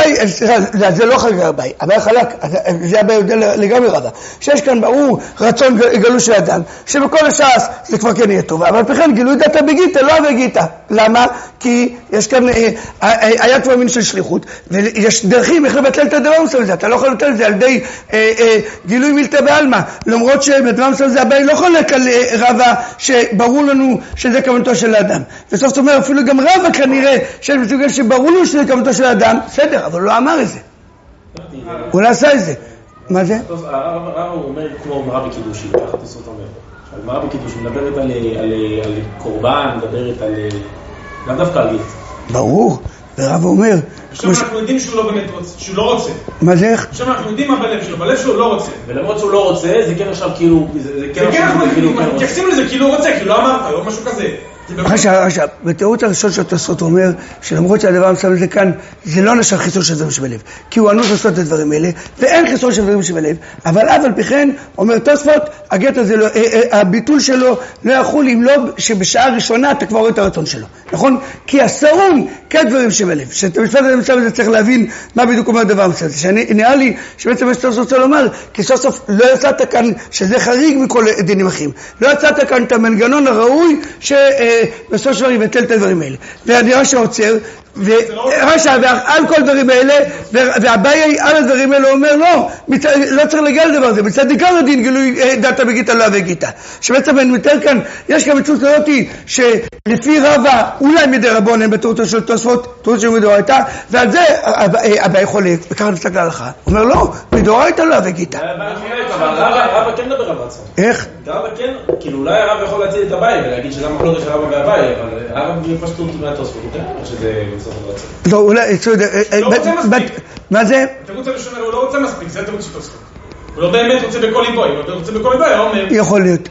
זה לא חלק הבאי, הבאי חלק, זה הבאי יודע לגמרי רבה, שיש כאן ברור רצון גלו של אדם, שבכל הש"ס זה כבר כן יהיה טוב, אבל על פי כן גילוי דעתה בגיטה, לא בגיטה. למה? כי יש כאן, היה כבר מין של שליחות, ויש דרכים איך לבטל את הדבר מסוים הזה, אתה לא יכול לבטל את זה על די גילוי מילתא בעלמא, למרות שבדבר מסוים זה הבאי לא חולק על רבא שברור לנו שזה כוונתו של האדם. וסוף זאת אומרת, אפילו גם רבא כנראה שברור לנו שזה כוונתו של האדם, בסדר, אבל הוא לא אמר את זה. הוא לא עשה את זה. מה זה? הרב הוא אומר כמו מראה בקידושי, ככה תסות אומר. מראה בקידושי מדברת על קורבן, מדברת על... גם דווקא על גט. ברור. ורב אומר... עכשיו אנחנו יודעים שהוא לא באמת רוצה, שהוא לא רוצה. מה זה איך? עכשיו אנחנו יודעים מה בלב שלו, בלב שלו לא רוצה. ולמרות שהוא לא רוצה, זה כן עכשיו כאילו... זה כן אנחנו מתייחסים לזה כאילו הוא רוצה, כאילו לא אמרת, או משהו כזה. עכשיו, בתיאוריה הראשון של תוספות הוא אומר שלמרות שהדבר המסוים הזה כאן זה לא נשאר חיסון של דברים שבלב, כי הוא אנוס לעשות את הדברים האלה ואין חיסון של דברים שבלב, אבל אף על פי כן אומר תוספות, הגט הזה לא, הביטול שלו לא יחול אם לא שבשעה ראשונה אתה כבר רואה את הרצון שלו, נכון? כי אסרום כדברים שבלב, שאת המשפט הזה הזה צריך להבין מה בדיוק אומר הדבר המסוים הזה, שנראה לי שבעצם מה שתוספות רוצה לומר, כי סוף סוף לא יצאת כאן שזה חריג מכל דינים אחרים, לא יצאת כאן את המנגנון הראוי בסוף שלו יבטל את הדברים האלה. ואני רשע עוצר, ורשע על כל הדברים האלה, והבעיה על הדברים האלה אומר לא צריך להגיע לדבר הזה, מצד עיקר הדין גילוי דעתה בגיטה לא בגיטה. שבעצם אני מתאר כאן, יש כאן מצוות כזאת שלפי רבא, אולי מדי רבונן בתורתו של תוספות, תורתו של מדאורייתא, ועל זה הבעיה חולק, וככה נפסק להלכה. הוא אומר לא, מדאורייתא לא בגיטה. רבא כן מדבר על רצון. איך? רבא כן, כאילו אולי הרב יכול להציל את הבעיה ולהגיד שזה המחלוקת של רבא והבעיה, אבל הרב בפשטות מהתוספות, הוא כן אומר שזה מצוות רצון. לא, אולי, לא רוצה מספיק. מה זה? התירוץ הראשון, הוא לא רוצה מספיק, זה התירוץ של תוספות. הוא לא באמת רוצה בכל ליבו, אם הוא רוצה בכל ליבו, הוא אומר... יכול להיות.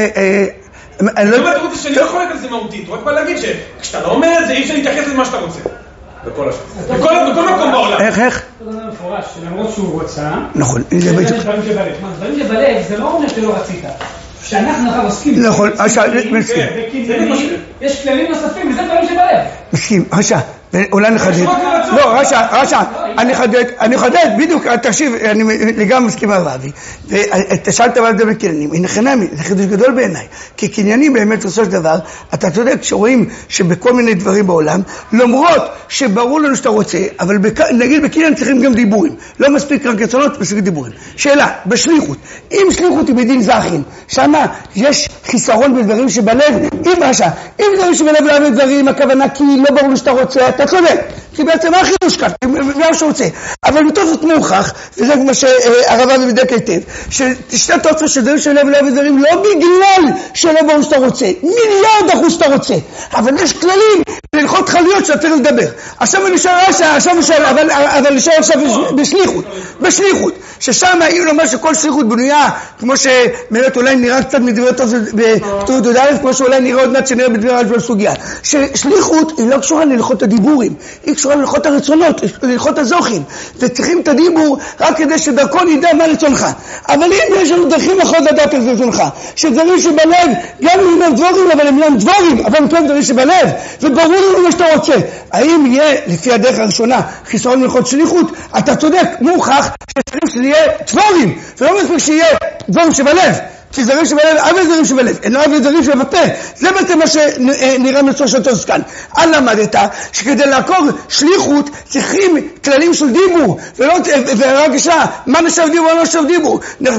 אני לא התירוץ שאני לא חולק על זה מהותית, הוא רק בא להגיד שכשאתה לא אומר את זה, אי אפשר להתייחס למה שאתה רוצה. בכל השם. בכל מקום בעולם. איך? זה דבר מפורש, שלמרות שהוא רוצה... נכון. דברים שבלב. דברים שבלב, זה לא אומר שלא רצית. שאנחנו לך עוסקים. נכון, מסכים. יש כללים נוספים, וזה דברים שבלב. מסכים, רשע, אולי נחדד. לא, רשע, אני חדד, בדיוק, תקשיב, אני לגמרי מסכים על רבי. ואתה שאלת על זה בקניינים, הנה חינמי, זה חידוש גדול בעיניי. כי קניינים באמת בסופו של דבר, אתה צודק שרואים שבכל מיני דברים בעולם, למרות שברור לנו שאתה רוצה, אבל נגיד בקניין צריכים גם דיבורים. לא מספיק רק רצונות, מספיק דיבורים. שאלה, בשליחות, אם שליחות היא בדין זכין, שמה יש חיסרון בדברים שבלב, אם רשע, אם דברים שבלב לא אוהב דברים, הכוונה כי לא ברור שאתה רוצה, אתה צודק. כי בעצם מה החידוש כאן? מה שרוצה. אבל בתוך זאת מוכח, וזה כמו שהרבה מבדק היטב, שתשתה תוצאה שדברים שלב ולב ודברים לא בגלל שלא ברור שאתה רוצה, 1,000,000% שאתה רוצה. אבל יש כללים ללכות חליות שאתה צריך לדבר. עכשיו אני שואל רשע, אבל נשאר עכשיו בשליחות. ששם היא לומר שכל שליחות בנויה, כמו שמרת אולי נראה קצת מדברי טוב בפתורת י"א, כמו שאולי נראה עוד מעט שנראה בדברי על סוגיה. ששליחות היא לא קשורה ללכות הדיבורים, היא קשורה ללכות הרצונות, ללכות הזוכים. וצריכים את הדיבור רק כדי שדרכו נדע מה רצונך. אבל אם יש לנו דרכים אחרות לדעת את רצונך, שדברים שבלב, גם אם הם דבורים, אבל הם לא דבורים, אבל הם כן דברים שבלב, וברור לנו מה שאתה רוצה. האם יהיה, לפי הדרך הראשונה, חיסרון ללכות שליחות? אתה צודק, מוכח שצריך שזה יהיה דבורים, ולא מספיק שיהיה דברים שבלב. כי זרים שבלב, אבל זרים שבלב, אין אבל זרים שבפה. זה בעצם מה שנראה מצור של טוס כאן. על למדת שכדי לעקור שליחות צריכים כללים של דיבור, ורק שעה, מה נשב דיבור, מה נשב דיבור.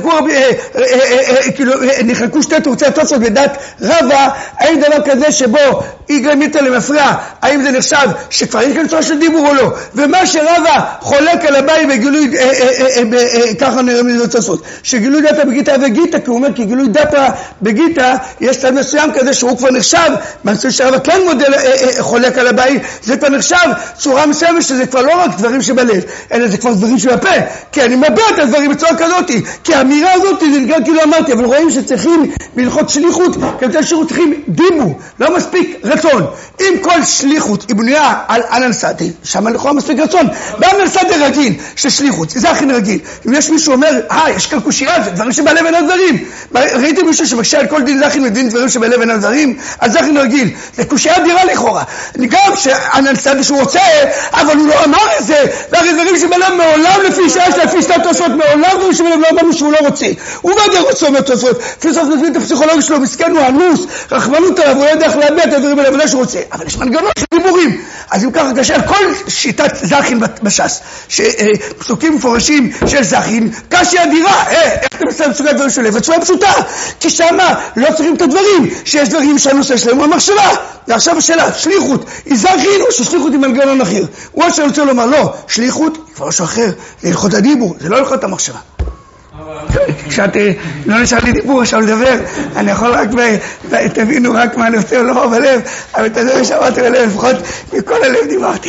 נחלקו שתי תורצי התוספות בדת רבה, האם דבר כזה שבו יגרם יותר למפריע, האם זה נחשב שכבר יש כאן צורה של דיבור או לא. ומה שרבה חולק על הבית בגילוי, ככה נראה מזה תוספות, שגילוי דתה בגיטה וגיטה, כי הוא אומר כי גילוי דתה בגיטה יש צד מסוים כזה שהוא כבר נחשב, בנושא שרבה כן מודל חולק על הבית, זה כבר נחשב צורה מסוימת שזה כבר לא רק דברים שבלב, אלא זה כבר דברים שבפה, כי אני מבע את הדברים בצורה כזאת, כי האמירה הזאת זה נקרא כאילו אמרתי, אבל רואים שצריכים בהלכות שליחות, כדי שליחות צריכים דיבור, לא מספיק רצון. אם כל שליחות היא בנויה על אננסטי, שם לכאורה מספיק רצון, באננסטי רגיל של שליחות, זה הכי רגיל. אם יש מישהו אומר, יש כאן קושייה, זה דברים שבלב אין הדברים. ראיתי מישהו שמקשה על כל דין זכין ודין דברים שבלב אין הדברים, אז זה הכי רגיל. זה קושייה דירה לכאורה. גם שאננסטי שהוא רוצה, אבל הוא לא אמר את זה, והרי דברים שבלב מעולם לפי שיש לפי שתי תוספות, מעולם דברים שבלב לא אמרנו שהוא לא רוצה. הוא בדי רוצה מהתוספות, פילוסוף נזמין את הפסיכולוגיה שלו, מסכן הוא אנוס, רחמנות עליו, הוא לא יודע איך להביע את הדברים האלה, ולא שהוא רוצה. אבל יש מנגנון של דיבורים. אז אם ככה קשה על כל שיטת זכין בש"ס, שפסוקים מפורשים של זכין, קשה אדירה, איך אתם מסתכל בסוגי הדברים שלו? וצורה פשוטה, כי שמה לא צריכים את הדברים, שיש דברים שהנושא שלהם הוא המחשבה. ועכשיו השאלה, שליחות, היא זכין או ששליחות היא מנגנון אחר? הוא שאני רוצה לומר, לא, שליחות היא כבר משהו אחר, זה הלכות הדיבור, זה לא הלכות המחשבה. כשאת לא נשאר לי דיבור עכשיו לדבר, אני יכול רק תבינו רק מה אני רוצה או לא בלב, אבל את הדבר שאמרתי בלב, לפחות מכל הלב דיברתי.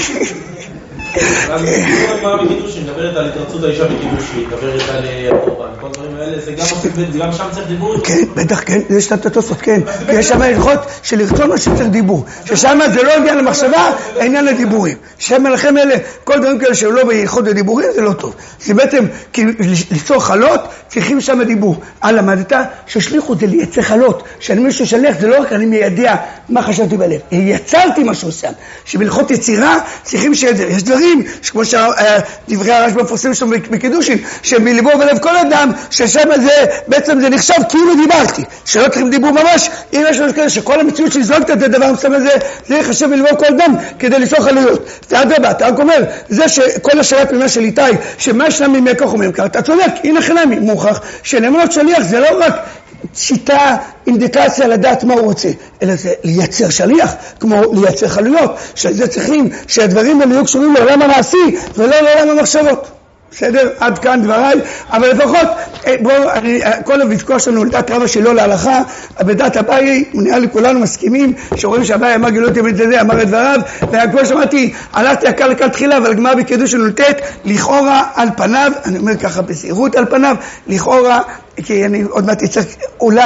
מה בקידושין, מדברת על התרצות האישה בקידושין, מדברת על הקורבן, כל דברים האלה, זה גם שם צריך דיבור? כן, בטח כן, זה שתת התוספות, כן, כי יש שם הלכות של לרצון או שצריך דיבור, ששם זה לא עניין למחשבה, העניין לדיבורים. שם לכם אלה, כל דברים כאלה שלא בהלכות לדיבורים, זה לא טוב. זה בעצם, כי ליצור חלות, צריכים שם דיבור. למדת ששליחות זה לייצר חלות, שאני מישהו שלח, זה לא רק אני מיידע מה חשבתי בלב, יצרתי משהו שם, שבהלכות יצירה צריכים שזה, יש דברים שכמו שדברי הרשב"א מפורסמים שם בקידושין, שמליבו ולב כל אדם, ששם זה בעצם זה נחשב כאילו דיברתי, שלא צריכים דיבור ממש. אם יש לנו כזה שכל המציאות שזרקת את הדבר מסתם הזה, זה יחשב מליבו כל אדם כדי לסוך עלויות. ואדרבה, אתה רק אומר, זה שכל השאלה פנימה של איתי, שמה ישנם ממי כך וממי כך, אתה צודק, הנה חינמי, מוכח, שנאמנות שליח זה לא רק שיטה, אינדיקציה לדעת מה הוא רוצה, אלא זה לייצר שליח, כמו לייצר חלויות, שזה צריכים שהדברים האלה יהיו קשורים לעולם המעשי ולא לעולם המחשבות. בסדר? עד כאן דבריי, אבל לפחות, כל הוויכוח שלנו לדעת רבה שלא להלכה, בדעת אביי, נראה לי כולנו מסכימים, שרואים שאביי אמר גילוי תמיד לזה, אמר את דבריו, וכמו שמעתי, הלכתי הקל לקל תחילה, אבל הגמרא בקידושין נ"ט, לכאורה על פניו, אני אומר ככה בזהירות על פניו, לכאורה, כי אני עוד מעט אצטרך אולי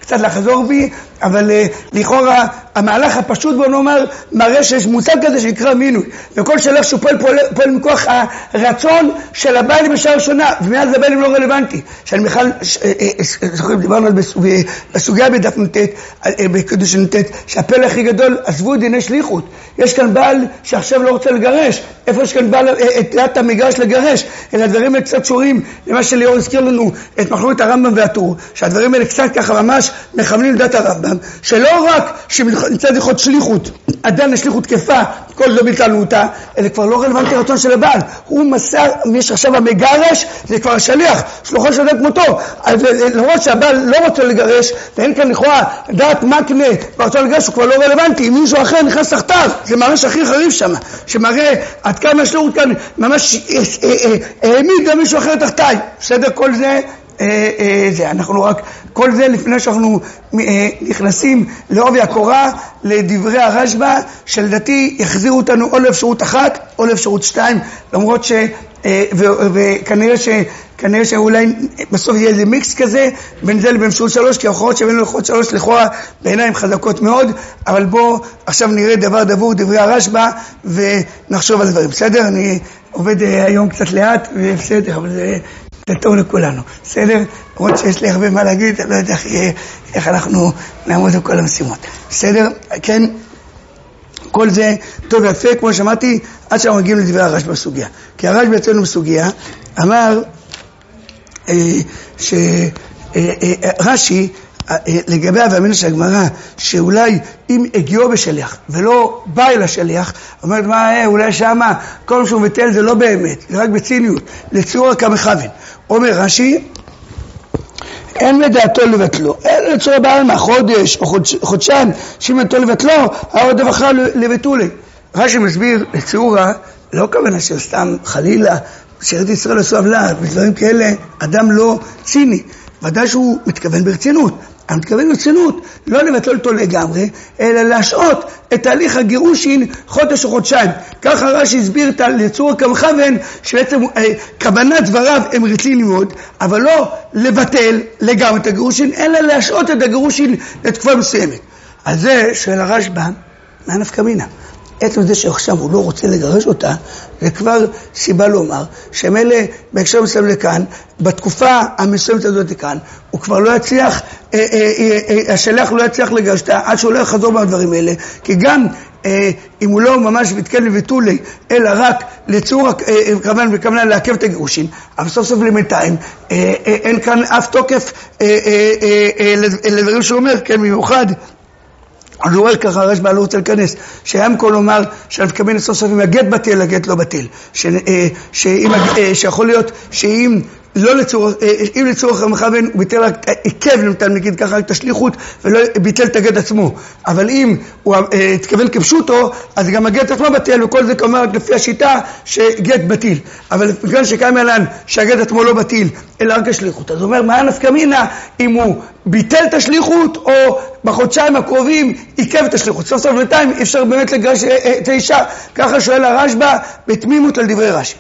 קצת לחזור בי, אבל לכאורה המהלך הפשוט בו נאמר מראה שיש מושג כזה שנקרא מינוי, וכל שלך שהוא פועל מכוח הרצון של הבעלים בשעה הראשונה, ומאז הבעלים לא רלוונטי. שאני בכלל, דיברנו על בסוגיה בדף נ"ט, בקדוש נ"ט, שהפלא הכי גדול, עזבו דיני שליחות. יש כאן בעל שעכשיו לא רוצה לגרש, איפה יש כאן בעל את דעת המגרש לגרש, אלא הדברים האלה קצת שורים למה שליאור הזכיר לנו, את מחלוקת הרמב"ם והטור, שהדברים האלה קצת ככה ממש מכוונים לדעת הרמב"ם, שלא רק שמצד אחד שליחות, עדיין השליחות תקפה, כל לא ביטלנו אותה, אלא כבר לא רלוונטי רצון של הבעל. הוא מסר, יש עכשיו המגרש, זה כבר השליח, שלוחו של אדם כמותו, למרות שהבעל לא רוצה לגרש, ואין כאן לכאורה דעת מקנה, ברצון לגרש הוא כבר לא רלוונטי, אם מישהו אחר נכנס תחתיו, זה ממש הכי חריף שם, שמראה עד כמה השליחות כאן ממש העמיד גם מישהו אחר תחתיי. בסדר, כל זה, אנחנו רק, כל זה לפני שאנחנו נכנסים לעובי הקורה, לדברי הרשב"א, שלדעתי יחזירו אותנו או לאפשרות אחת או לאפשרות שתיים, למרות וכנראה שאולי בסוף יהיה איזה מיקס כזה בין זה לבין אפשרות שלוש, כי ההוכחות שבינו לאפשרות שלוש לכאורה בעיניים חזקות מאוד, אבל בואו עכשיו נראה דבר דבור דברי הרשב"א ונחשוב על דברים. בסדר? אני עובד היום קצת לאט ובסדר, אבל זה טוב לכולנו. בסדר? למרות שיש לי הרבה מה להגיד, אני לא יודע איך אנחנו נעמוד על כל המשימות. בסדר? כן? כל זה טוב ויפה, כמו שמעתי, עד שאנחנו מגיעים לדברי הרשב"א בסוגיה. כי הרשב"א אצלנו בסוגיה אמר שרש"י לגבי והאמינו של הגמרא, שאולי אם הגיעו בשליח ולא בא אל השליח, אומרת מה, אולי שמה כל שהוא מבטל זה לא באמת, זה רק בציניות, לצורה כמכוון. אומר רש"י, אין בדעתו לבטלו, אין לצורה בעלמא חודש או חודשיים, שאם בדעתו לבטלו, העוד אחר לבטולי. רש"י מסביר לצורה, לא כוונה של סתם חלילה, שארץ ישראל עשו עוולה, בדברים כאלה אדם לא ציני, ודאי שהוא מתכוון ברצינות. אני מתכוון ברצינות, לא לבטל אותו לגמרי, אלא להשעות את תהליך הגירושין חודש או חודשיים. ככה רש"י הסביר לצורה כמכוון, שבעצם כוונת דבריו הם רציניים מאוד, אבל לא לבטל לגמרי את הגירושין, אלא להשעות את הגירושין לתקופה מסוימת. על זה שואל הרשב"א, מה נפקא מינה? עצם זה שעכשיו הוא לא רוצה לגרש אותה, זה כבר סיבה לומר שמילא בהקשר מסוים לכאן, בתקופה המסוימת הזאת כאן, הוא כבר לא יצליח, השליח לא יצליח לגרש אותה עד שהוא לא יחזור מהדברים האלה, כי גם אם הוא לא ממש מתקן לביטולי, אלא רק לצור וכוונה לעכב את הגירושין, אבל סוף סוף למתיים, אין כאן אף תוקף לדברים שהוא אומר, כן, במיוחד, אז הוא אומר ככה, הרשב"א לא רוצה להיכנס, שהיה מקום לומר שנפקא מינה סוף סוף אם הגט בטל, הגט לא בטל. שיכול להיות שאם לא לצורך המכוון, הוא ביטל רק עיכב למתן, נגיד ככה, רק את השליחות, ולא ביטל את הגט עצמו. אבל אם הוא התכוון כפשוטו, אז גם הגט עצמו בטל, וכל זה כלומר רק לפי השיטה שגט בטיל. אבל בגלל שקיים אלן שהגט עצמו לא בטיל, אלא רק השליחות. אז הוא אומר, מה נפקא מינה אם הוא ביטל את השליחות, או בחודשיים הקרובים עיכב את השליחות. סוף סוף לתיים אפשר באמת לגרש את האישה. ככה שואל הרשב"א בתמימות על דברי רש"י.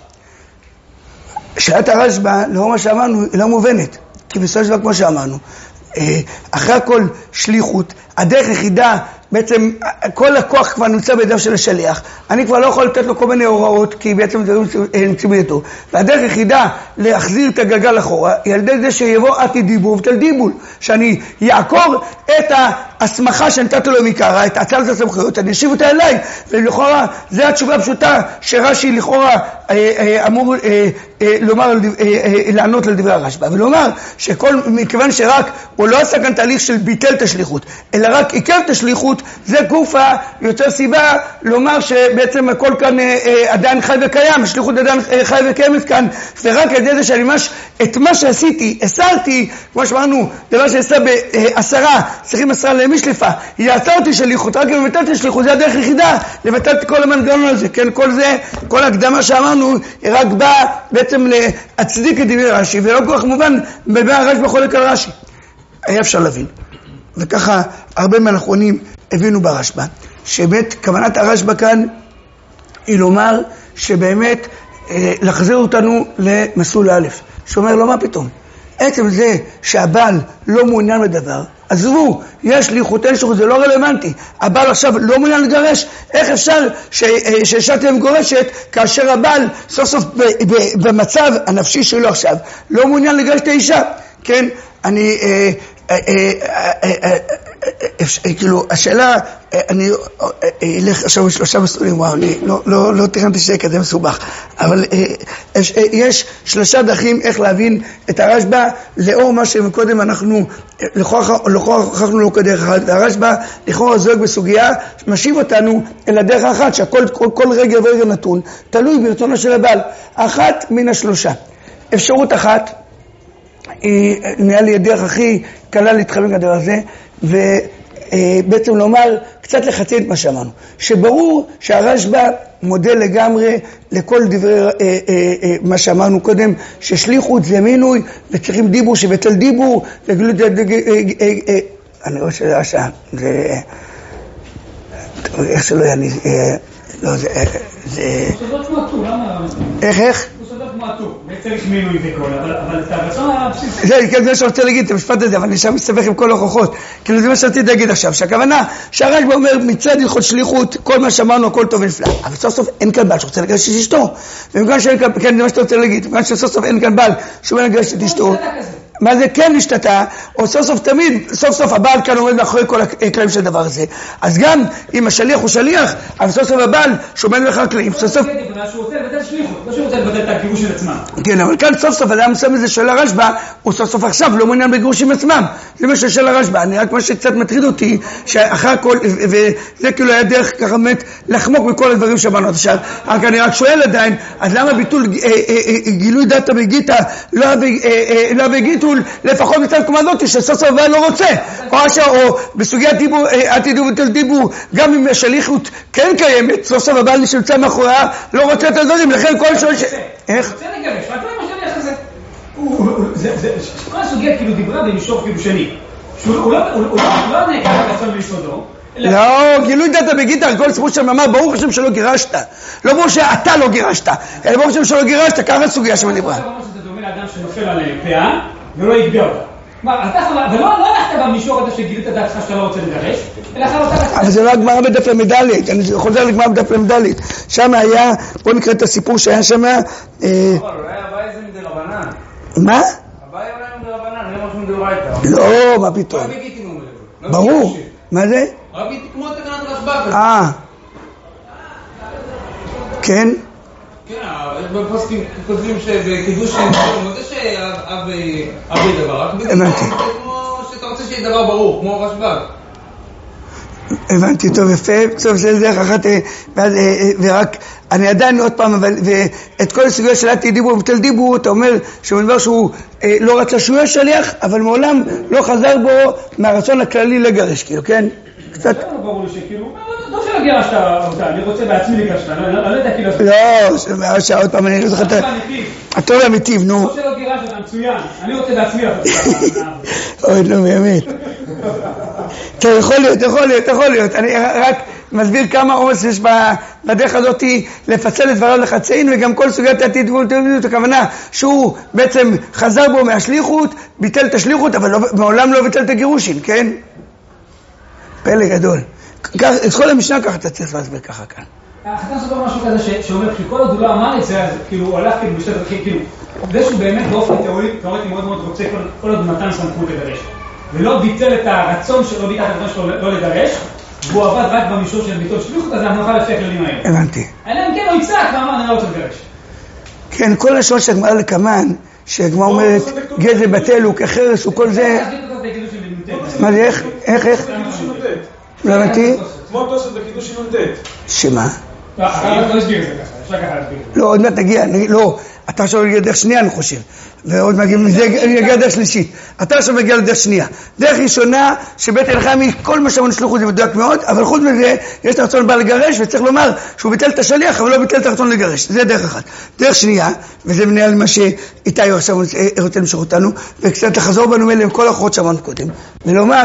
שאלת הרשב"א, לאור מה שאמרנו, היא לא מובנת. כי בסופו של דבר, כמו שאמרנו, אחרי הכל שליחות, הדרך היחידה, בעצם כל הכוח כבר נמצא בידיו של השליח. אני כבר לא יכול לתת לו כל מיני הוראות, כי בעצם דברים נמצאים בידו. והדרך היחידה להחזיר את הגלגל אחורה, היא על ידי זה שיבוא עתי דיבור ותל דיבול. שאני יעקור את ההסמכה שנתת לו מקרא, את הצלת הסמכויות, אני אשיב אותה אליי. ולכאורה, זו התשובה הפשוטה שרש"י לכאורה אמור לומר, לענות לדברי הרשב"א. ולומר מכיוון שרק הוא לא עשה כאן תהליך של ביטל את השליחות, אלא רק עיכב את השליחות, זה גופה יותר סיבה לומר שבעצם הכל כאן עדיין חי וקיים, השליחות עדיין חי וקיימת כאן, ורק על ידי זה שאני את מה שעשיתי, הסרתי, כמו שאמרנו, דבר שעשה בעשרה, צריכים 10 למשלפה, יעצרתי שליחות, רק אם מבטלתי שליחות, זה הדרך היחידה, לבטל את כל המנגנון הזה, כן, כל זה, כל הקדמה שאמרנו, היא רק באה בעצם להצדיק את דברי רש"י, ולא כל כך מובן, במה הרשב"א חולק על רש"י. היה אפשר להבין. וככה הרבה מהאחרונים הבינו ברשב"א, שבאמת כוונת הרשב"א כאן היא לומר שבאמת להחזיר אותנו למסלול א', שאומר לא מה פתאום, עצם זה שהבעל לא מעוניין בדבר, עזבו, יש שליחות, אין שליחות, זה לא רלוונטי. הבעל עכשיו לא מעוניין לגרש, איך אפשר שאישה תהיה מגורשת כאשר הבעל סוף סוף במצב הנפשי שלו עכשיו לא מעוניין לגרש את האישה? כן, אני כאילו השאלה, אני אלך עכשיו 3 מסלולים, וואו, אני לא תכנתי שיהיה כזה מסובך, אבל יש 3 דרכים איך להבין את הרשב"א לאור מה שמקודם אנחנו הוכחנו לו כדרך אחת. הרשב"א לכאורה זוג בסוגיה משיב אותנו אל הדרך האחת, שכל רגע ורגע נתון תלוי ברצונו של הבעל. אחת מן 3. אפשרות אחת נראה לי הדרך הכי קלה להתחמק הדבר הזה, ובעצם לומר, קצת לחצי את מה שאמרנו, שברור שהרשב"א מודה לגמרי לכל דברי מה שאמרנו קודם, ששליחות זה מינוי וצריכים דיבור שבטל דיבור וגלות, אני רואה שזה השעה, זה איך שלא אני לא זה איך? צריך מינוי וכל, אבל את הרצון הבסיסי. זה מה שאני רוצה להגיד, את המשפט הזה, אבל אני שם מסתבך עם כל ההוכחות. כאילו זה מה שרציתי להגיד עכשיו, שהכוונה שהרשב"א אומר מצד הלכות שליחות, כל מה שאמרנו הכל טוב ונפלא, אבל סוף סוף אין כאן בעל שרוצה לגרש את אשתו. ומכאן שאין כאן, כן, זה מה שאתה רוצה להגיד, מכאן שסוף סוף אין כאן בעל שהוא לגרש את אשתו. מה זה כן השתתה, או סוף סוף תמיד, סוף סוף הבעל כאן עומד מאחורי כל הכללים של הדבר הזה. אז גם אם השליח הוא שליח, אבל סוף סוף הבעל שעומד מאחורי הכללים, סוף סוף... שהוא רוצה לבטל שליחות, לא שהוא רוצה לבטל את הגירוש של עצמם. כן, אבל כאן סוף סוף, אדם מסוים הזה של הרשב"א, הוא סוף סוף עכשיו לא מעוניין בגירושים עצמם. זה מה של הרשב"א. אני רק מה שקצת מטריד אותי, שאחר הכל, וזה כאילו היה דרך ככה באמת לחמוק מכל הדברים שאמרנו עכשיו. רק אני רק שואל עדיין, אז למה ביטול גילוי דתא בגיתא לא בגיטול, לפחות מצד קומדות שסוף סוף הבעל לא רוצה, או בסוגיית דיבור, עתידו ותל דיבור, גם אם השליחות כן קיימת, סוף סוף הבעל נשמצא מאחוריה, לא רוצה את הדברים, לכן כל שואל איך? רוצה לגרש, רק לא עם השליח הזה. כל הסוגיה כאילו דיברה במישור כאילו שני, שהוא לא נעקר הרצון ביסודו. לא, גילוי דתא בגיתא, כל סיפור שם אמר, ברוך השם שלא גירשת, לא ברור שאתה לא גירשת, אלא ברוך השם שלא גירשת, ככה הסוגיה שם דיברה. זה דומה לאדם שנופל על פאה ולא יגדע אותה. ולא הלכת במישור הזה שגילית דעתך שאתה לא רוצה לגרש, אלא אבל זה לא הגמרא בדף ל"ד, אני חוזר לגמרא בדף ל"ד, שם היה, בוא נקרא את הסיפור שהיה שם, אולי הבעיה זה מדרבנן. מה? הבעיה אולי מדרבנן, זה משהו מדאורייתא. לא, מה פתאום? ברור, מה זה? רבי כמו תקנת רשב"א. כן, בפוסקים כותבים שבקידוש מודה שאבי דבר, רק כמו שאתה רוצה שיהיה דבר ברור, כמו רשב"א. הבנתי טוב, יפה, בסוף זה דרך אחת, ורק, אני עדיין עוד פעם, ואת כל הסוגיה של עתיד דיבור ובטל דיבור, אתה אומר שמדבר שהוא לא רצה שהוא יהיה שליח, אבל מעולם לא חזר בו מהרצון הכללי לגרש, כאילו, כן? קצת... לא ברור לי שכאילו, לא שלגרשת אותה, אני רוצה בעצמי לגרשת, אני לא יודע כאילו... לא, שעוד פעם אני לא זוכר את... הטוב אמיתי, נו. לא שלא גירשת אותה, מצוין, אני רוצה בעצמי לך. אוי, לא, באמת. טוב, יכול להיות. אני רק מסביר כמה עומס יש בדרך הזאת לפצל את דבריו לחצאין, וגם כל סוגיית העתיד ולתמידות, הכוונה שהוא בעצם חזר בו מהשליחות, ביטל את השליחות, אבל מעולם לא ביטל את הגירושין, כן? פלא גדול. את כל המשנה ככה אתה צריך להסביר ככה כאן. החתן סובר משהו כזה שאומר, כל עוד הוא לא אמר את זה, אז כאילו הוא הלך כאילו בשתי דרכים, כאילו, זה שהוא באמת באופן תיאורטי מאוד מאוד רוצה כל עוד נתן סמכות לגרש. ולא ביטל את הרצון שלו, ביטל את הרצון שלו לא לגרש, והוא עבד רק במישור של ביטול שליחות, אז אנחנו נוכל לפי הכללים האלה. הבנתי. אלא אם כן הוא יצעק ואמר, אני לא רוצה לגרש. כן, כל השאלה שהגמרא לקמן, שהגמרא אומרת, גזל בטל הוא כחרס וכל זה... מה זה, איך? לא הבנתי? כמו תוספות בקידוש נ"ט. שמה? לא הסביר את זה ככה, אפשר ככה להסביר. לא, עוד מעט נגיע, לא, אתה עכשיו מגיע לדרך שנייה אני חושב, ועוד מעט נגיע לדרך שלישית. אתה עכשיו מגיע לדרך שנייה. דרך ראשונה שבית הלחמי, כל מה שאמרנו שלוחו זה מדויק מאוד, אבל חוץ מזה יש את הרצון בא לגרש, וצריך לומר שהוא ביטל את השליח, אבל לא ביטל את הרצון לגרש. זה דרך אחת. דרך שנייה, וזה מנהל מה שאיתי עכשיו רוצה למשוך אותנו, וקצת לחזור בנו אלה עם כל הכוחות שאמרנו קודם, ולומר,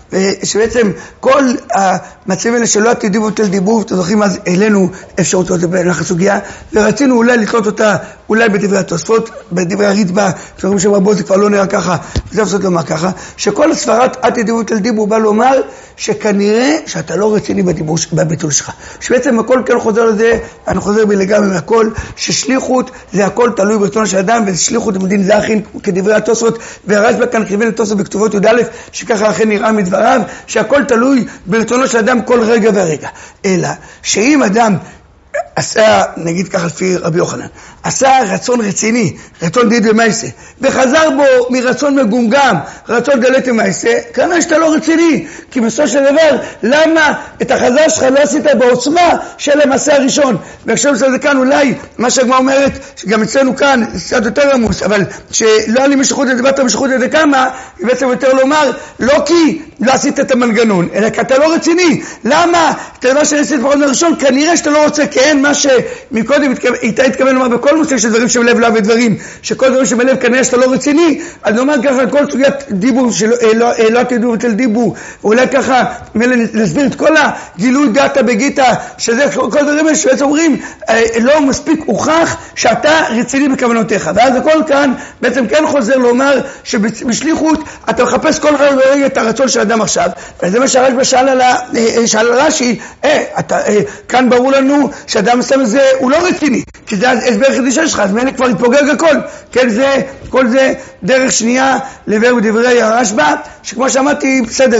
ושבעצם כל המצבים האלה שלא תדיבו תל דיבור, אתם זוכרים אז אלינו אפשרות במהלך הסוגיה, ורצינו אולי לתלות אותה אולי בדברי התוספות, בדברי הריטב"א, כשאומרים שם רבו זה כבר לא נראה ככה, זה אפשר לומר ככה, שכל ספרת אל תדיבו תל דיבור בא לומר שכנראה שאתה לא רציני בביטול שלך. שבעצם הכל כן חוזר לזה, אני חוזר בי לגמרי מהכל, ששליחות זה הכל תלוי ברצון של אדם, ושליחות מדין זכין כדברי התוספות, והרשב"א כאן כיוון לתוספות בכתובות י"א, שככה אכן נראה מדבריו, שהכל תלוי ברצונו של אדם כל רגע ורגע. אלא שאם אדם עשה, נגיד ככה לפי רבי יוחנן, עשה רצון רציני, רצון דיד ומייסה, וחזר בו מרצון מגומגם, רצון דלת ומייסה, כנראה שאתה לא רציני, כי בסופו של דבר, למה את החזר שלך לא עשית בעוצמה של המסע הראשון? ועכשיו זה כאן אולי, מה שהגמרא אומרת, שגם אצלנו כאן, זה קצת יותר עמוס, אבל שלא היה לי משכות לדבת המשכות לדקמה, היא בעצם יותר לומר, לא כי לא עשית את המנגנון, אלא כי אתה לא רציני. למה? את הדבר שאני עשיתי לפחות מהראשון, כנראה שאתה לא רוצה, כן, מה שמקודם איתה התכוון לומר בכל מושג של דברים שבלב לא ודברים, שכל דברים שבלב כנראה שאתה לא רציני, אז נאמר ככה כל סוגיית דיבור שלא תדעו ותל דיבור, ואולי ככה להסביר את כל הגילוי דאטה בגיטה, שזה כל דברים שבעצם אומרים, לא מספיק הוכח שאתה רציני בכוונותיך, ואז הכל כאן בעצם כן חוזר לומר שבשליחות אתה מחפש כל רגע את הרצון של אדם עכשיו, וזה מה שהרשב"א שאל על רש"י, כאן ברור לנו שאדם מסוים הזה הוא לא רציני, כי זה הסבר חדישה שלך, אז ממילא כבר התפוגג הכל, כן, כל זה דרך שנייה לעבר בדברי הרשב"א, שכמו שאמרתי, בסדר,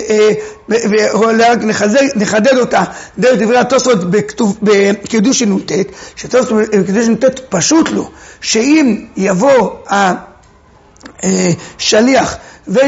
נחדד אותה דרך דברי התוספות בקידוש נ"ט, שתוספות בקידוש נ"ט פשוט לו, שאם יבוא השליח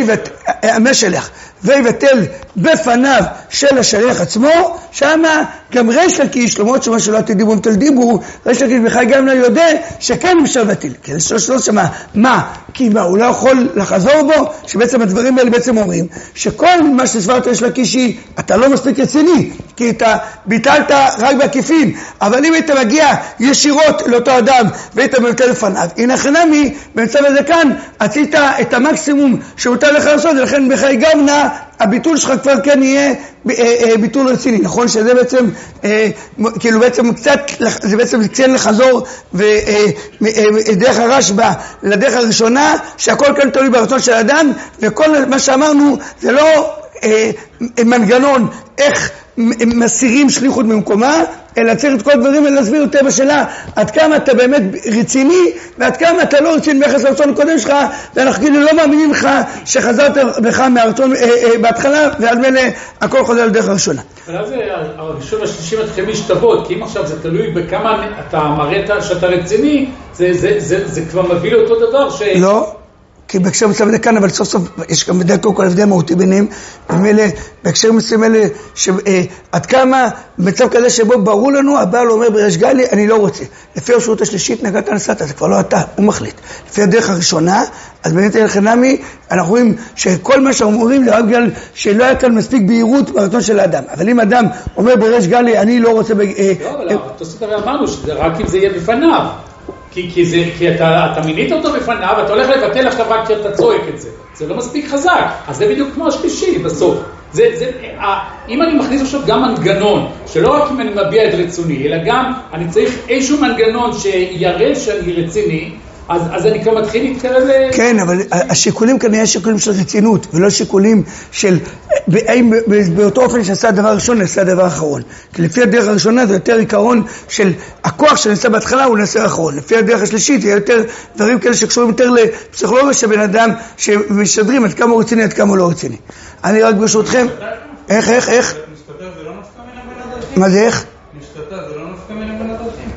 המשלח ויבטל בפניו של השליח עצמו, שמה גם ריש לקיש, למרות שמה שלא תדיבו תל דיברו, ריש לקיש בכלל גם לא יודע שכן אפשר לבטל, כי זה שלא שמה, מה? כי מה, הוא לא יכול לחזור בו, שבעצם הדברים האלה בעצם אומרים, שכל מה שסברת ריש לקיש היא, אתה לא מספיק רציני, כי אתה ביטלת רק בעקיפין, אבל אם היית מגיע ישירות לאותו אדם, והיית מבטל לפניו, הנה חנמי, במצב הזה כאן, עשית את המקסימום שהותר לך לעשות, ולכן בכלל גם הביטול שלך כבר כן יהיה ביטול רציני, נכון? שזה בעצם, כאילו בעצם קצת, זה בעצם כן לחזור ודרך הרשב"א לדרך הראשונה, שהכל כאן תלוי ברצון של האדם, וכל מה שאמרנו זה לא מנגנון איך מסירים שליחות ממקומה, אלא צריך את כל הדברים האלה להסביר יותר בשאלה עד כמה אתה באמת רציני ועד כמה אתה לא רציני ביחס לרצון הקודם שלך, ואנחנו כאילו לא מאמינים לך שחזרת בך מהרצון בהתחלה, ועד מלא הכל חוזר לדרך הראשונה. אבל אז הראשון והשלישי מתחילים להשתוות, כי אם עכשיו זה תלוי בכמה אתה מראה שאתה רציני, זה כבר מביא לאותו דבר ש... לא. כי בהקשר מסוים זה כאן, אבל סוף סוף יש גם בדרך כל הבדל מהותי ביניהם, ומאלה, בהקשר מסוים אלה, עד כמה במצב כזה שבו ברור לנו, הבעל אומר בריש גלי, אני לא רוצה. לפי האפשרות השלישית נגעת נסעת, זה כבר לא אתה, הוא מחליט. לפי הדרך הראשונה, אז באמת אלחנמי, אנחנו רואים שכל מה שאומרים זה רק בגלל שלא היה כאן מספיק בהירות ברצון של האדם. אבל אם אדם אומר בריש גלי, אני לא רוצה... לא, אבל תוספות הרי אמרנו שזה רק אם זה יהיה בפניו. כי אתה מינית אותו בפניו, אתה הולך לבטל עכשיו רק כי אתה צועק את זה. זה לא מספיק חזק. אז זה בדיוק כמו השלישי בסוף. אם אני מכניס עכשיו גם מנגנון, שלא רק אם אני מביע את רצוני, אלא גם אני צריך איזשהו מנגנון שיראה שאני רציני, אז אני כבר מתחיל להתקרב כן, אבל השיקולים כאן היה שיקולים של רצינות, ולא שיקולים של באותו אופן שעשה הדבר הראשון, נעשה הדבר האחרון. כי לפי הדרך הראשונה זה יותר עיקרון של הכוח שנעשה בהתחלה, הוא נעשה האחרון. לפי הדרך השלישית זה יותר דברים כאלה שקשורים יותר לפסיכולוגיה של בן אדם, שמשדרים עד כמה הוא רציני, עד כמה הוא לא רציני. אני רק ברשותכם, איך? משתתף זה לא נפקא מן בין הדרכים? מה זה איך? משתתף זה לא נפקא מן בין הדרכים?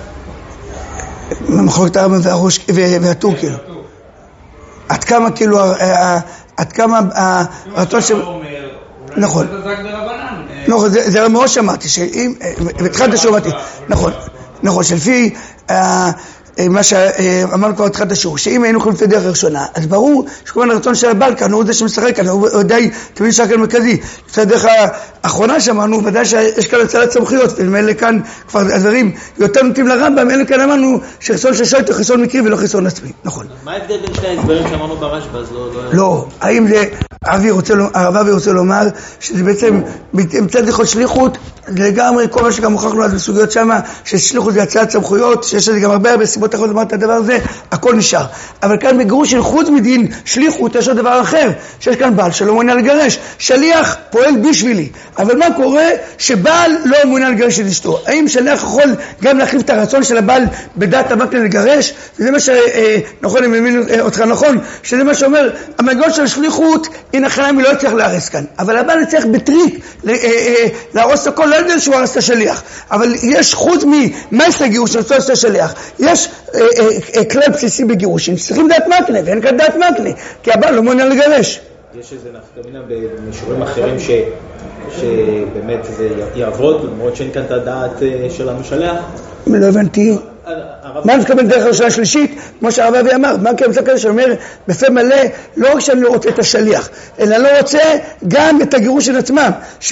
מחלוקת הרמב"ם והטורקי. עד כמה כאילו, עד כמה הרצון ש... נכון. נכון, זה מאוד שמעתי, שאם, בתחילת השומעתי, נכון, שלפי מה שאמרנו כבר בתחילת השיעור, שאם היינו יכולים לפי דרך ראשונה, אז ברור שכמובן הרצון של הבעל כאן, הוא זה שמשחק כאן, הוא די תמיד שחקן מרכזי, לפי דרך האחרונה שאמרנו, ודאי שיש כאן הצלת סמכויות, ומאלה כאן כבר הדברים יותר נוטים לרמב"ם, מאלה כאן אמרנו שחיסון של שויט הוא חיסון מקרי ולא חיסון עצמי, נכון. מה ההבדל בין שני ההסברים שאמרנו ברשב"א? לא, האם זה, הרב אבי רוצה לומר, שזה בעצם, מצד יכול שליחות, לגמרי כל מה שגם הוכחנו אז בסוגיות שמה, ששליחות זה הצלת סמכויות, שיש לזה גם הרבה סיבות אחרות לומר את הדבר הזה, הכל נשאר. אבל כאן בגירוש חוץ מדין שליחות, יש עוד דבר אחר, שיש כאן בעל שלא מעוניין לגרש. שליח פועל בשבילי, אבל מה קורה שבעל לא מעוניין לגרש את אשתו? האם שליח יכול גם להחליף את הרצון של הבעל בדעת המקנה לגרש? וזה מה שנכון, אני מבין אותך נכון, שזה מה שאומר, המנגנון של השליחות, הנה חנמי לא יצליח להרס כאן, אבל הבעל יצליח בטריק להרוס הכל, לא יודע שהוא הרס את השליח, אבל יש חוץ ממייס הגירוש שרצו את השליח, יש כלל בסיסי בגירושים, צריכים דעת מקנה, ואין כאן דעת מקנה, כי הבעל לא מעוניין לגרש. יש איזה נפקא מינה במישורים אחרים שבאמת זה יעבוד, למרות שאין כאן את הדעת של המשלח? לא הבנתי. מה מתכוון דרך הראשונה השלישית? כמו שהרב אבי אמר, מה כמצא כזה שאומר בפה מלא, לא רק שאני לא רוצה את השליח, אלא לא רוצה גם את הגירוש של עצמם,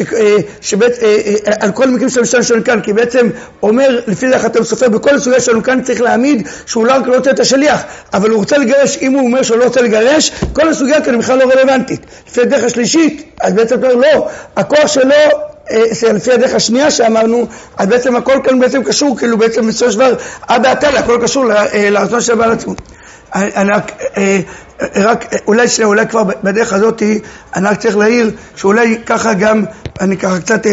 על כל המקרים של המשל שלנו כאן, כי בעצם אומר, לפי זה החתם סופר, בכל הסוגיה שלנו כאן צריך להעמיד שהוא לא רק לא רוצה את השליח, אבל הוא רוצה לגרש, אם הוא אומר שהוא לא רוצה לגרש, כל הסוגיה כאן בכלל לא רלוונטית. לפי הדרך השלישית, אז בעצם לא, הכוח שלו, לפי הדרך השנייה שאמרנו, אז בעצם הכל כאן בעצם קשור, כאילו בעצם בסופו של דבר, עד העתל, הכל קשור לרצון של הבעל עצמו. אולי כבר בדרך הזאת, אני רק צריך להעיר, שאולי ככה גם, אני ככה קצת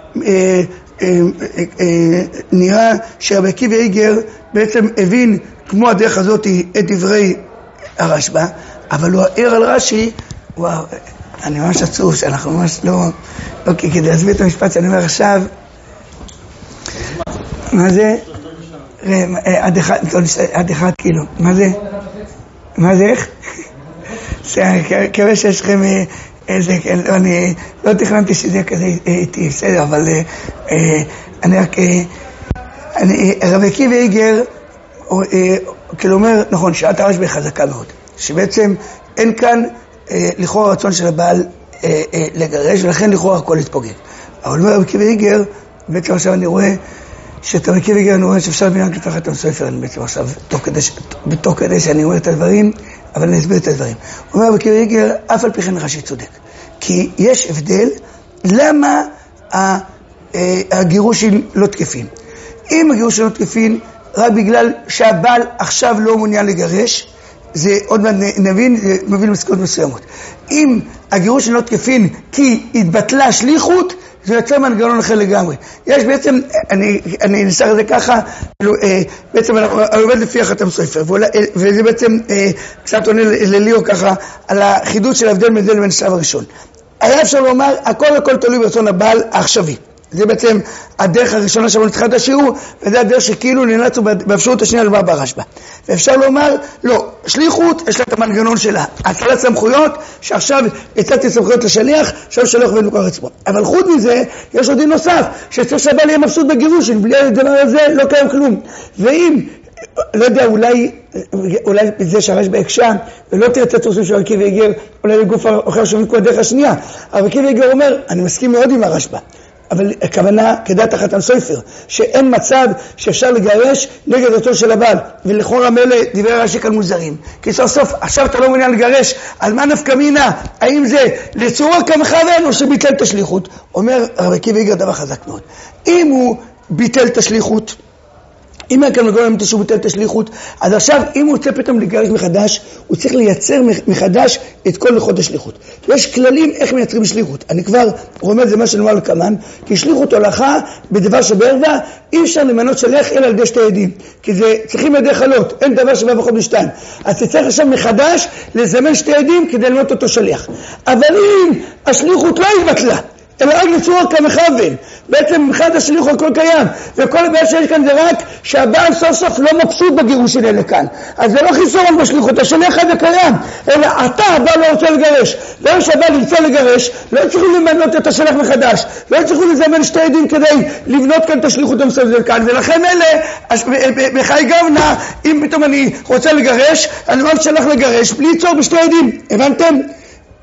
נראה שרבי עקיבא איגר בעצם הבין, כמו הדרך הזאת, את דברי הרשב"א, אבל הוא העיר על רש"י, וואו, אני ממש עצוב שאנחנו ממש לא כדי להסביר את המשפט שאני אומר עכשיו. מה זה? עד אחד כאילו. מה זה? מה זה איך? כמה שיש לכם איזה, אני לא תכננתי שזה יהיה כזה איתי, בסדר, אבל אני רק, רבי עקיבא איגר, כאילו אומר, נכון, שעת הרשב"א חזקה מאוד, שבעצם אין כאן לכאורה הרצון של הבעל לגרש, ולכן לכאורה הכל יתפוגג. אבל אומר רבי עקיבא איגר, בעצם עכשיו אני רואה שאת רבי עקיבא איגר אני רואה שאפשר להבין רק לחתם סופר, אני בעצם עכשיו, בתוך כדי שאני אומר את הדברים, אבל אני אסביר את הדברים. אומר רבי עקיבא איגר, אף על פי כן רש"י צודק. כי יש הבדל למה הגירושים לא תקפים. אם הגירושים לא תקפים, רק בגלל שהבעל עכשיו לא מעוניין לגרש, זה עוד מעט נבין, זה מוביל למסקנות מסוימות. אם הגירוש לא תקפין כי התבטלה שליחות, זה יוצא מנגנון אחר לגמרי. יש בעצם, אני נסח את זה ככה, בעצם אני עובד לפי החתם סופר, וזה בעצם קצת עונה לליאור ככה, על החידוש של ההבדל בין זה לבין השלב הראשון. היה אפשר לומר, הכל תלוי ברצון הבעל העכשווי. זה בעצם הדרך הראשונה שבו נתחילת השיעור, וזה הדרך שכאילו נאלצנו באפשרות השנייה לבא ברשב"א. ואפשר לומר, לא, שליחות, יש לה את המנגנון שלה. הצלת סמכויות, שעכשיו הצלתי סמכויות לשליח, עכשיו שליח עובד מכוח עצמו. אבל חוץ מזה, יש עוד דין נוסף, שצריך שהבעל יהיה מבסוט בגירושים, בלי הדבר הזה לא קיים כלום. ואם, לא יודע, אולי זה שהרשב"א הקשה, ולא תרצה תורסים של רבי עקיבא איגר, אולי לגוף אחר שומעים כל הדרך השנייה. רבי עקיבא איגר אומר, אני מסכים מאוד עם הרשב"א. אבל הכוונה כדעת החתם סופר, שאין מצב שאפשר לגרש נגד רצון של הבעל, ולכאורה מילא דברי רש"י כאן מוזרים. כי סוף סוף, עכשיו אתה לא מעוניין לגרש, על מה נפקא מינה? האם זה לצורה כמכוון או שביטל את השליחות? אומר רבי עקיבא איגר דבר חזק מאוד. אם הוא ביטל את השליחות, אם היה כאן מגורם שהוא ביטל את השליחות, אז עכשיו אם הוא רוצה פתאום לגרש מחדש, הוא צריך לייצר מחדש את כל לוחות השליחות. יש כללים איך מייצרים שליחות. אני כבר רומז זה מה שנאמר לכמן, כי שליחות הולכה בדבר שבערבה, אי אפשר למנות שליח אלא על ידי שתי עדים. כי זה צריכים ידי חלות, אין דבר שבא וחוד בשתיים. אז צריך עכשיו מחדש לזמן שתי עדים כדי למנות אותו שליח. אבל אם השליחות לא התבטלה, אלא רק לצורה כמכוון. בעצם מבחינת השליחות הכל קיים, וכל הבעיה שיש כאן זה רק שהבעל סוף סוף לא מבסוט בגירושים האלה כאן. אז זה לא חיסרון בשליחות, השליח הזה קיים, אלא אתה הבעל לא רוצה לגרש. לא שהבעל ירצה לגרש, לא צריכו למנות את השליח מחדש, לא צריכו לזמן שתי עדים כדי לבנות כאן את השליחות המסוימת כאן, ולכן אלה, בחיי גבנה, אם פתאום אני רוצה לגרש, אני אומר שלך לגרש, בלי צורך בשתי עדים, הבנתם?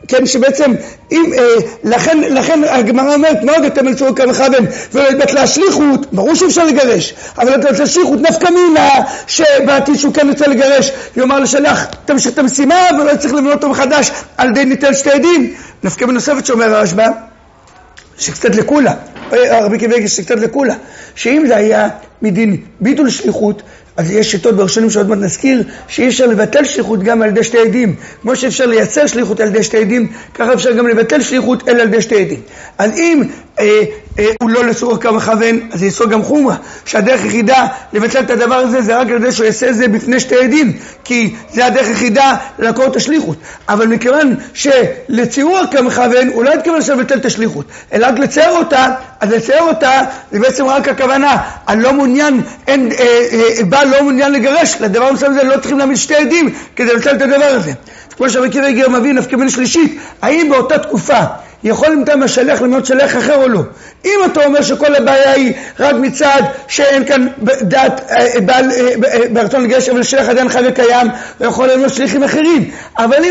כן, שבעצם, לכן הגמרא אומרת, מאוד יותר מצורו כמכוון, ולא בטלה השליחות, ברור שאפשר לגרש, אבל בטלה השליחות נפקא מינה, שבעתיד שהוא כן רוצה לגרש, יאמר לשלח, תמשיך את המשימה, ולא צריך לבנות אותו מחדש, על ידי ניתן שתי עדים. נפקא בנוספת שאומר הרשב"א, שקצת לכולה, רבי עקיבא איגר שקצת לכולה, שאם זה היה מדין ביטול שליחות, אז יש שיטות בראשונים שעוד מעט נזכיר, שאי אפשר לבטל שליחות גם על ידי שתי עדים. כמו שאפשר לייצר שליחות על ידי שתי עדים, ככה אפשר גם לבטל שליחות אלא על ידי שתי עדים. אז אם הוא לא לצורך כמכוון, אז יסור גם חומרה, שהדרך היחידה לבטל את הדבר הזה, זה רק על ידי שהוא יעשה את זה בפני שתי עדים, כי זה הדרך היחידה לעקור את השליחות. אבל מכיוון שלציור כמכוון, הוא לא התכוון לבטל את השליחות, אלא רק לצייר אותה, אז לצייר אותה זה בעצם רק הכוונה, הלא מעוניין, בעל לא מעוניין לגרש, לדבר מסוים הזה לא צריכים להעמיד שתי עדים כדי לבטל את הדבר הזה. כמו שרבי עקיבא איגר מביא נפקא מינה שלישית, האם באותה תקופה יכול למתן מהשליח למנות שליח אחר או לא? אם אתה אומר שכל הבעיה היא רק מצד שאין כאן דעת ברצון לגרש, אבל שליח עדיין חי וקיים, ויכול למנות שליחים אחרים. אבל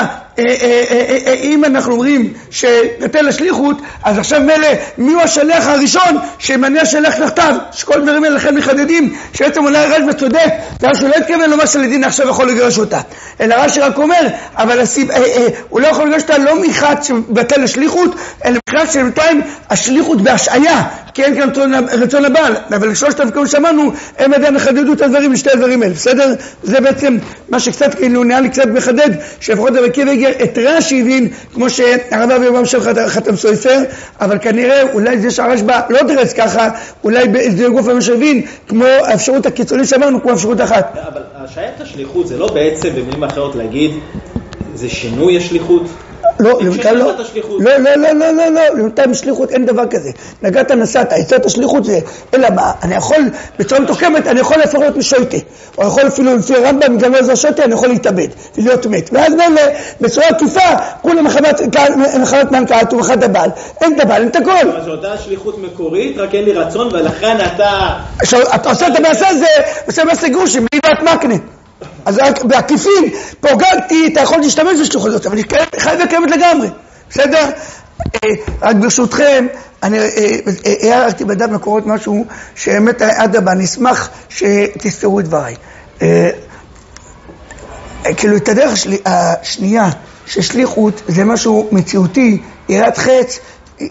אם אנחנו אומרים שבטל השליחות, אז עכשיו מלא, מי הוא השליח הראשון שמניע שליח תחתיו? שכל דברים האלה לכם מחדדים, שבעצם אולי רש וצודק, והוא לא התכוון לומר שלדין עכשיו יכול לגרש אותה. אלא רש רק אומר, אבל הוא לא יכול לגרש אותה לא מחד שבטל השליחות, אלא מחד שבינתיים השליחות בהשעיה, כי אין כאן רצון הבעל. אבל שלושת המקומות שאמרנו, הם עדיין מחדדו את הדברים לשתי הדברים האלה, בסדר? זה בעצם מה שקצת כאילו נראה לי קצת מחדד, שלפחות רבי עקיבא איגר את רש"י הבין, כמו שהרב אבי אברהם של חתם סופר, אבל כנראה אולי זה שהרשב"א לא תרץ ככה, אולי זה גוף המשווין, כמו האפשרות הקיצונית שאמרנו, כמו אפשרות אחת. אבל השעיית השליחות זה לא בעצם במילים אחרות להגיד, זה שינוי השליחות? לא, למתי בשליחות אין דבר כזה. נגעת נסעת, יצאת השליחות זה, אלא מה, אני יכול, בצורה מתוחכמת, אני יכול להפוך להיות משויטה, או יכול אפילו לפי רמב"ם, גם לא זה שויטה, אני יכול להתאבד, ולהיות מת. ואז בצורה עקיפה, כולם מחמת מנקעת ומחת הבעל. אין את הבעל, אין את הכל. אז אותה שליחות מקורית, רק אין לי רצון, ולכן אתה עושה את המעשה הזה, עושה מעשה גרושים, ליבת מקנה. אז רק בעקיפין, פוגגתי, אתה יכול להשתמש בשליחות הזאת, אבל אני חייב וקיימת לגמרי, בסדר? רק ברשותכם, אני הערכתי בדף מקורות משהו שאמת אדרבה, אני אשמח שתסתרו את דבריי. כאילו את הדרך השנייה ששליחות זה משהו מציאותי, יראת חץ,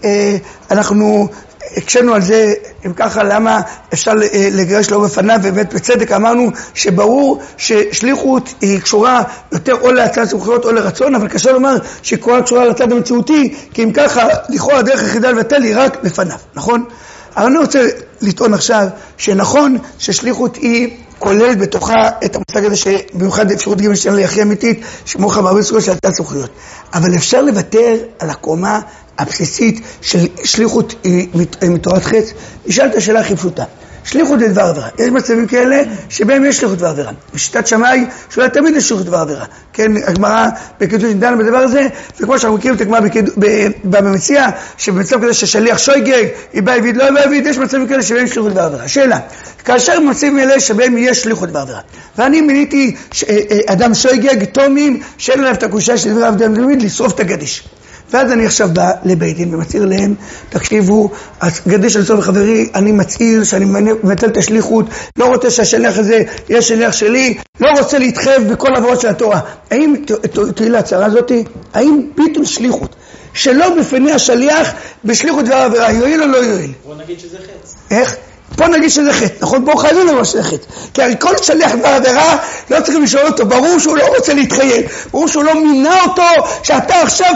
אנחנו הקשנו על זה, אם ככה, למה אפשר לגרש לו בפניו, ובאמת בצדק אמרנו שברור ששליחות היא קשורה יותר או להצעת סמכויות או לרצון, אבל קשה לומר שהיא קשורה לצד המציאותי, כי אם ככה, לכאורה הדרך היחידה לבטל היא רק בפניו, נכון? אבל אני רוצה לטעון עכשיו שנכון ששליחות היא כוללת בתוכה את המושג הזה שבמיוחד אפשרות ג' שלנו הכי אמיתית, שמוך מעביר סוגו של הצעת סמכויות. אבל אפשר לוותר על הקומה הבסיסית של שליחות מתורת חץ. נשאלת השאלה הכי פשוטה. שליחות לדבר עבירה. יש מצבים כאלה שבהם יש שליחות דבר עבירה. בשיטת שמאי שאולי תמיד יש שליחות דבר עבירה. כן, הגמרא בקידוש דנה בדבר הזה, וכמו שאנחנו מכירים את הגמרא במציע, שבמצב כזה ששליח שויגג, איבא יביד, לא איבא יביד, יש מצבים כאלה שבהם יש שליחות דבר עבירה. שאלה, כאשר מצבים אלה שבהם יש שליחות דבר עבירה, ואני מיניתי אדם שויגג, תומים, שאין עליו את הקושה של דבר עבדם דוד, לשרוף את הגדיש. ואז אני עכשיו בא לבית דין ומצהיר להם, תקשיבו, הגדיש של סוף חברי, אני מצהיר שאני מבטל את השליחות, לא רוצה שהשליח הזה יהיה שליח שלי, לא רוצה להתחייב בכל עברות של התורה. האם תהיי להצהרה הזאת? האם ביטול שליחות שלא בפני השליח בשליחות דבר עבירה, יועיל או לא יועיל? בוא נגיד שזה חץ. איך? פה נגיד שזה חטא, נכון? פה חייבים לומר שזה חטא. כי הרי כל שליח דבר עבירה, לא צריכים לשאול אותו, ברור שהוא לא רוצה להתחייב, ברור שהוא לא מינה אותו, שאתה עכשיו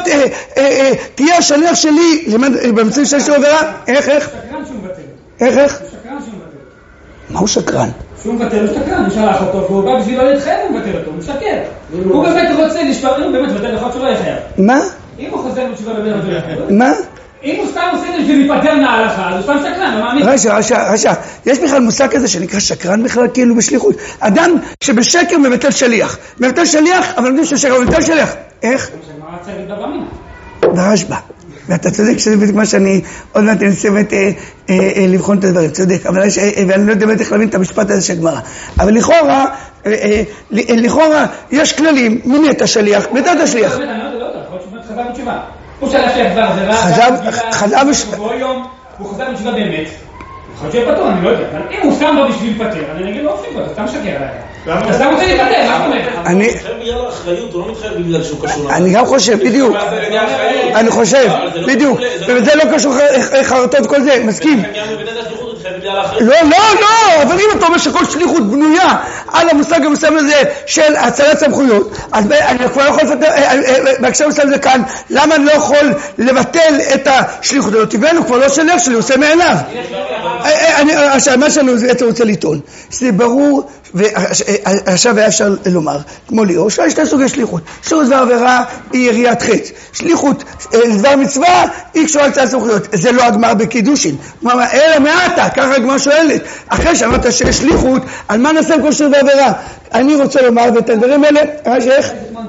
תהיה השליח שלי, במצבים של עבירה. איך? שקרן שהוא מבטל. איך? הוא שקרן שהוא מבטל. מה הוא שקרן? שהוא מבטל, הוא שקרן, הוא שלח אותו, והוא בא בשביל לא להתחייב, הוא מבטל אותו, הוא משקר. הוא באמת רוצה לשפר, באמת מבטל לך שלא יחייב. מה? אם הוא חוזר בתשובה באמת מבטל לך. מה? אם הוא סתם עושה את זה בשביל להיפטר מההלכה, אז הוא סתם שקרן, לא מאמין. רשע, יש בכלל מושג כזה שנקרא שקרן בכלל כאילו בשליחות. אדם שבשקר מבטל שליח. מבטל שליח, אבל יודעים ששקר מבטל שליח. איך? מה רצה להגיד בבמינה? ברשב"א. ואתה צודק שזה בדיוק מה שאני עוד מעט אנסה באמת לבחון את הדברים, צודק. ואני לא יודע באמת איך להבין את המשפט הזה של גמרא. אבל לכאורה יש כללים, מיני את השליח, מיני את השליח. חזר בתשובה. הוא שאלה שהדבר הזה רע, הוא חזר בתשובה באמת. יכול להיות שיהיה פתור, אני לא יודע. אם הוא שם בו בשביל פתר, אני נגיד לא אופים בו, אתה סתם שקר עליי. אתה סתם רוצה להתפתר, מה זאת אומרת? הוא מתחייב בגלל האחריות, הוא לא מתחייב בגלל שהוא קשור. אני גם חושב, בדיוק. אני חושב, בדיוק. וזה לא קשור חרטות כל זה, מסכים. לא, אבל אם אתה אומר שכל שליחות בנויה על המושג המסוים הזה של הצלת סמכויות, אז אני כבר לא יכול לפתר, בהקשר מסוים זה כאן, למה אני לא יכול לבטל את השליחות הזאת? הוא כבר לא שליח שלי, הוא עושה מעיניו. מה שאני רוצה לטעון, זה ברור, ועכשיו היה אפשר לומר, כמו ליאור, שיש שתי סוגי שליחות. שליחות דבר עבירה היא יריית חץ. שליחות דבר מצווה היא קשורה לצלת סמכויות. זה לא הגמר בקידושין. אלא מעתה, ככה הגמר שואלת. אחרי שאמרת שיש שליחות, על מה נעשה כל שליחות בעבירה? אני רוצה לומר את הדברים האלה, איך?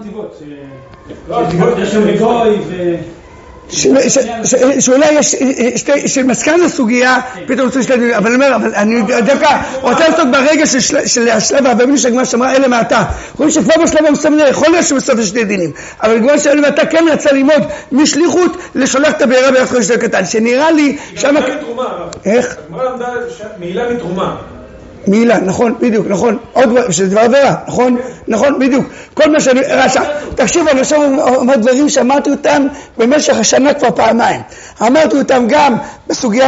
שאולי יש שמסכן לסוגיה פתאום רוצה לשלט, אבל אני דווקא רוצה לעשות ברגע של השלב הבאמיני שהגמרא שאמרה אלה מעתה, רואים שכבר בשלב המסמנה יכול להיות שבסוף יש שני דינים, אבל הגמרא שאלה מעתה כן רצה ללמוד משליחות לשולח את הבעירה ביחד חודש קטן, שנראה לי שם איך? הגמרא למדה מעילה מתרומה מילה, נכון, בדיוק, נכון, עוד שזה דבר עבירה, נכון, בדיוק, כל מה שאני רשע, תקשיבו, אני עכשיו אומר דברים שאמרתי אותם במשך השנה כבר פעמיים, אמרתי אותם גם בסוגיה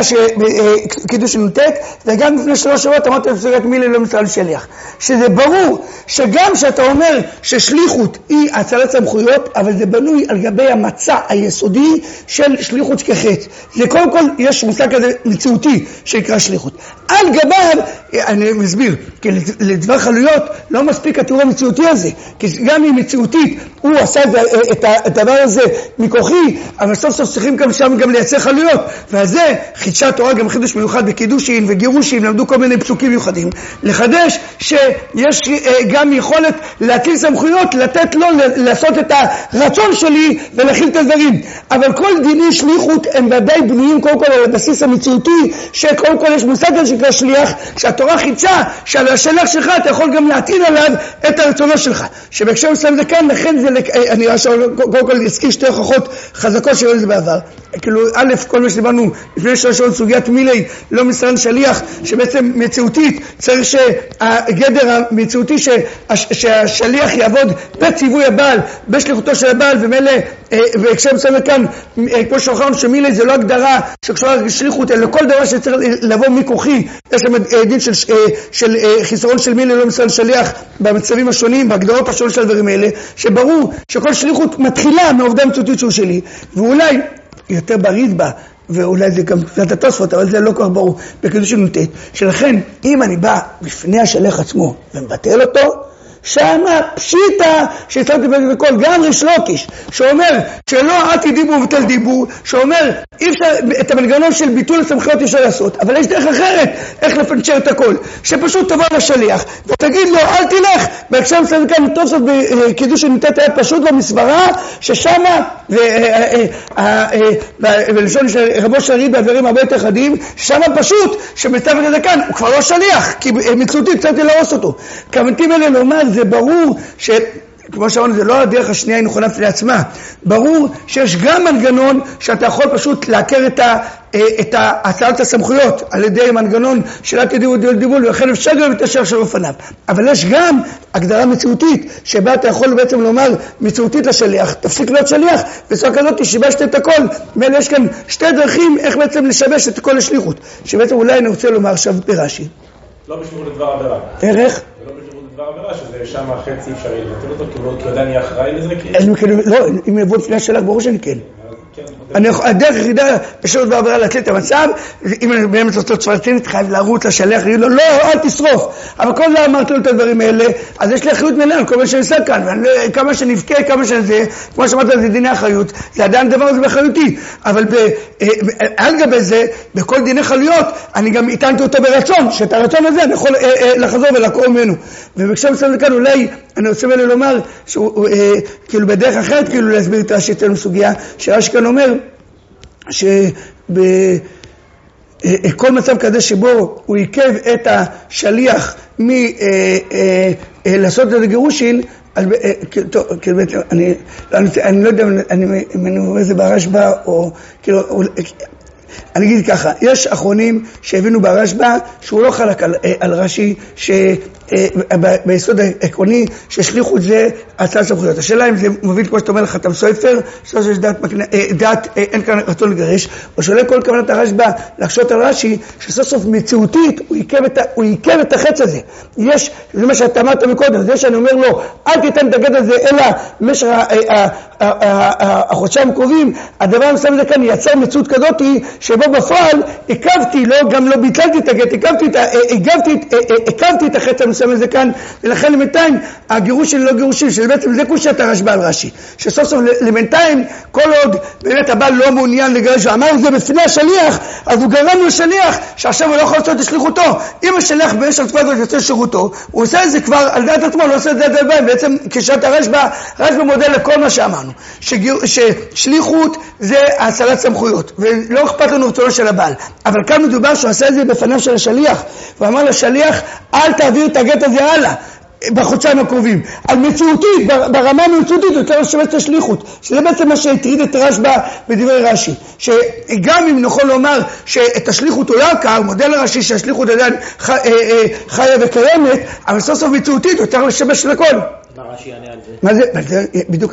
קידוש נ"ט, וגם לפני 3 שבועות אמרתי בסוגיית מילה לא מצווה לשליח, שזה ברור שגם שאתה אומר ששליחות היא הצלת סמכויות, אבל זה בנוי על גבי המצע היסודי של שליחות כחץ, זה קודם כל יש מושג כזה מציאותי שנקרא שליחות, על גביו, אני מסביר, כי לדבר חלויות לא מספיק התיאור המציאותי הזה, כי גם אם מציאותית הוא עשה את הדבר הזה מכוחי, אבל סוף סוף צריכים גם שם גם לייצר חלויות, וזה חידשה תורה גם חידוש מיוחד בקידושין וגירושין, למדו כל מיני פסוקים מיוחדים, לחדש שיש גם יכולת להטיל סמכויות, לתת לו לעשות את הרצון שלי ולהכיל את הדברים, אבל כל דיני שליחות הם ודאי בנויים קודם כל על הבסיס המציאותי, שקודם כל יש מושג הזה שנקרא שליח, שהתורה חידשה שעל השליח שלך אתה יכול גם להטיל עליו את הרצונו שלך, שבהקשר מסוים זה כאן, לכן זה, אני רואה שקודם כל הזכיר 2 הוכחות חזקות שראינו את זה בעבר, כאילו א', כל מה שדיברנו לפני 3 שעות סוגיית מילי לא מסרן שליח, שבעצם מציאותית צריך שהגדר המציאותי שהשליח יעבוד בציווי הבעל, בשליחותו של הבעל, ומילא בהקשר מסוים כאן, כמו שהוכחנו שמילי זה לא הגדרה שקשורה לשליחות, אלא כל דבר שצריך לבוא מכוחי, יש שם דין של חיסרון של מילי לא מסרן שליח במצבים השונים, בהגדרות השונות של הדברים האלה, שברור שכל שליחות מתחילה מעובדה מציאותית שהוא שלי, ואולי יותר בריד בה, ואולי זה גם קצת התוספות, אבל זה לא כל כך ברור בקידוש נ"ט, שלכן אם אני בא בפני השליח עצמו ומבטל אותו, שמה פשיטה שהצלתי בכל, גם ריש לוקיש שאומר שלא אל תדיבור ובטל דיבור, שאומר אי אפשר את המנגנון של ביטול הסמכויות אפשר לעשות, אבל יש דרך אחרת איך לפנצ'ר את הכל, שפשוט תבוא לשליח ותגיד לו אל תלך, בהקשר מסוים כאן טוב זאת בקידוש נ"ט היה פשוט במסברה ששמה ולשון של רבו שרי בדברים הרבה יותר חדים, שמה פשוט שמצב את זה כאן הוא כבר לא שליח, כי מצאותית צריכתי להרוס אותו. כוונתי מלא לומר, זה ברור כמו שאמרנו, זה לא הדרך השנייה, היא נכונה לעצמה. ברור שיש גם מנגנון שאתה יכול פשוט להכר את הצעת הסמכויות על ידי מנגנון של דיבור, ולכן אפשר גם להתאשר עכשיו בפניו. אבל יש גם הגדרה מציאותית, שבה אתה יכול בעצם לומר מציאותית לשליח, תפסיק להיות שליח, וצורה כזאת שיבשת את הכל. מילא יש כאן 2 דרכים איך בעצם לשבש את כל השליחות, שבעצם אולי אני רוצה לומר עכשיו ברש"י. לא בשביל לדבר עבירה. ערך? דבר עבירה, שזה שם חצי אפשרי לבטל אותו, כי עדיין יהיה אחראי לזה? לא, אם יבוא לפני השלח, ברור שאני כן. הדרך היחידה יש לו דבר עבירה להציל את המצב, אם אני באמת רוצה צפרצינית, חייב לרוץ לשלח, להגיד לו, לא, אל תשרוף. אבל כל זה אמרתי לו את הדברים האלה, אז יש לי אחריות מלאה, כל מה שאני עושה כאן, כמה שנבכה, כמה שזה, כמו שאמרת, זה דיני אחריות, זה עדיין דבר הזה באחריותי, אבל על גבי זה, בכל דיני חלויות, אני גם איתנתי אותו ברצון, שאת הרצון הזה אני יכול לחזור ולקרוא ממנו. ובקשר מסוים כאן אולי אני רוצה לומר, כאילו בדרך אחרת, כאילו להסביר את רש"י אצלנו סוגיה, שרש"י כאן אומר, שבכל מצב כזה שבו הוא עיכב את השליח לעשות את הגירושין, טוב, כאילו בעצם, אני לא יודע אם אני אומר את זה ברשב"א, או כאילו, אני אגיד ככה, יש אחרונים שהבינו ברשב"א שהוא לא חלק על רש"י, ביסוד העקרוני ששליחות זה הצעת סמכויות. השאלה אם זה מוביל כמו שאתה אומר לחתם סופר, שיש דעת אין כאן רצון לגרש, או שעולה כל כוונת הרשב"א להקשות על רש"י, שסוף סוף מציאותית הוא עיקב את החץ הזה. יש, זה מה שאתה אמרת מקודם, זה שאני אומר לו, אל תיתן את הגט הזה, אלא במשך החודשיים הקרובים, הדבר המסוים הזה כאן ייצר מציאות כזאת, שבו בפועל עיכבתי, גם לא ביטלתי את הגט, עיכבתי את החץ המסוים הזה כאן, ולכן למתיים הגירוש שלי לא גירושים, שבעצם זה קושת הרשב"א על רש"י, שסוף סוף למתיים כל עוד באמת הבעל לא מעוניין לגרש, ואמר את זה בפני השליח, אז הוא גרם לשליח שעכשיו הוא לא יכול לעשות את שליחותו. אם השליח במשך התקופה הזאת יוצא שירותו, הוא עושה את זה כבר על דעת עצמו, לא עושה את זה על דעת, בעצם כשאת הרשב"א מודל לכל מה שאמרנו, ששליחות זה הצלת סמכויות, ולא אכפת לנו רצונו של הבעל, אבל כאן מדובר שהוא עשה את זה בפניו של השליח, הוא אמר לשליח, אל תעביר את הגט הזה הלאה בחודשיים הקרובים. על מציאותית, ברמה המציאותית הוא צריך לשמש את השליחות, שזה בעצם מה שהטריד את רשב"א בדברי רש"י, שגם אם נכון לומר שאת השליחות הוא לא עקר, מודל רש"י שהשליחות עדיין חיה וקיימת, אבל סוף סוף מציאותית הוא צריך לשמש לכל. מה רש"י יענה על זה? מה זה? בדיוק,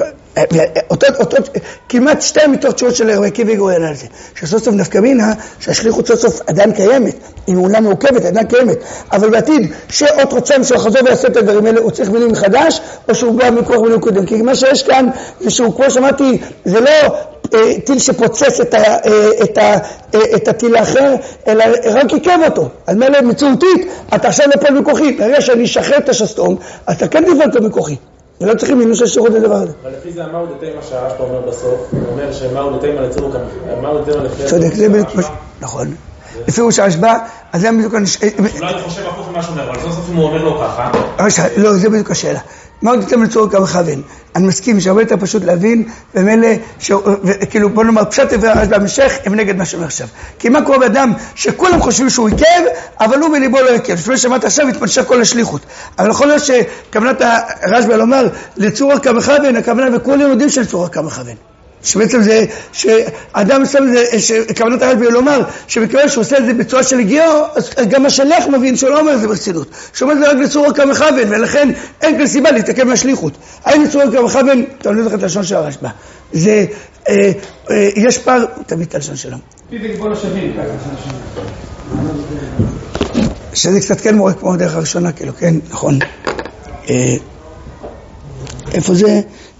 כמעט שתי מתוך תשובות של רבי ויגור יענה על זה, שסוף סוף נפקא מינה שהשליחות סוף סוף עדיין קיימת, אם הוא עדיין מעוכבת, עדיין קיימת, אבל בעתיד שעוד רוצים שהוא חזור ויעשה את הדברים האלה, הוא צריך מילים מחדש, או שהוא בא מכוח מילים קודם, כי מה שיש כאן זה שהוא, כמו שאמרתי, זה לא טיל שפוצץ את הטיל האחר, אלא רק עיקב אותו. אז מלא מציאותית, אתה עכשיו לפעול מכוחי, ברגע שאני אשחרר את השסתום, אתה כן תפעל מכוחי. ולא צריכים מינוס של שירות לדבר הזה. אבל לפי זה, מה הוא דתיים השעה שאתה אומר בסוף? הוא אומר שמה הוא דתיים על יצרו כאן, מה הוא דתיים על לפי... צודק, זה בדיוק, נכון. לפי ראש הרשב"א, אז זה בדיוק... אולי אני חושב הפוך ממה שהוא אומר, אבל סוף אם הוא אומר לו ככה... לא, זה בדיוק השאלה. מה הוא דתיים לצורך כמה מכוון? אני מסכים שהרבה יותר פשוט להבין, ומילא, כאילו בוא נאמר, פשט דברי הרשב"א במשך, הם נגד מה שאומר עכשיו. כי מה קורה באדם שכולם חושבים שהוא עיקב, אבל הוא בליבו לא עיקב. לפני שמעת עכשיו התפנשך כל השליחות. אבל יכול להיות שכוונת הרשב"א לומר, לצורך כמה מכוון, הכוונה וכולם יודעים שלצורך כמה מכוון. שבעצם זה, שאדם שם זה, שכוונת הרשב"א לומר, שבכלל שהוא עושה את זה בצורה של הגיעו, אז גם השליח מבין שהוא לא אומר את זה ברצינות. שהוא אומר את זה רק לצורך כמה מכוון, ולכן אין כל סיבה להתעכב מהשליחות. האם לצורך כמה מכוון, אתה לא זוכר את הלשון של הרשב"א. זה, יש פער, תביא את הלשון שלו. שזה קצת כן מורה כמו הדרך הראשונה, כאילו, כן, נכון. איפה זה?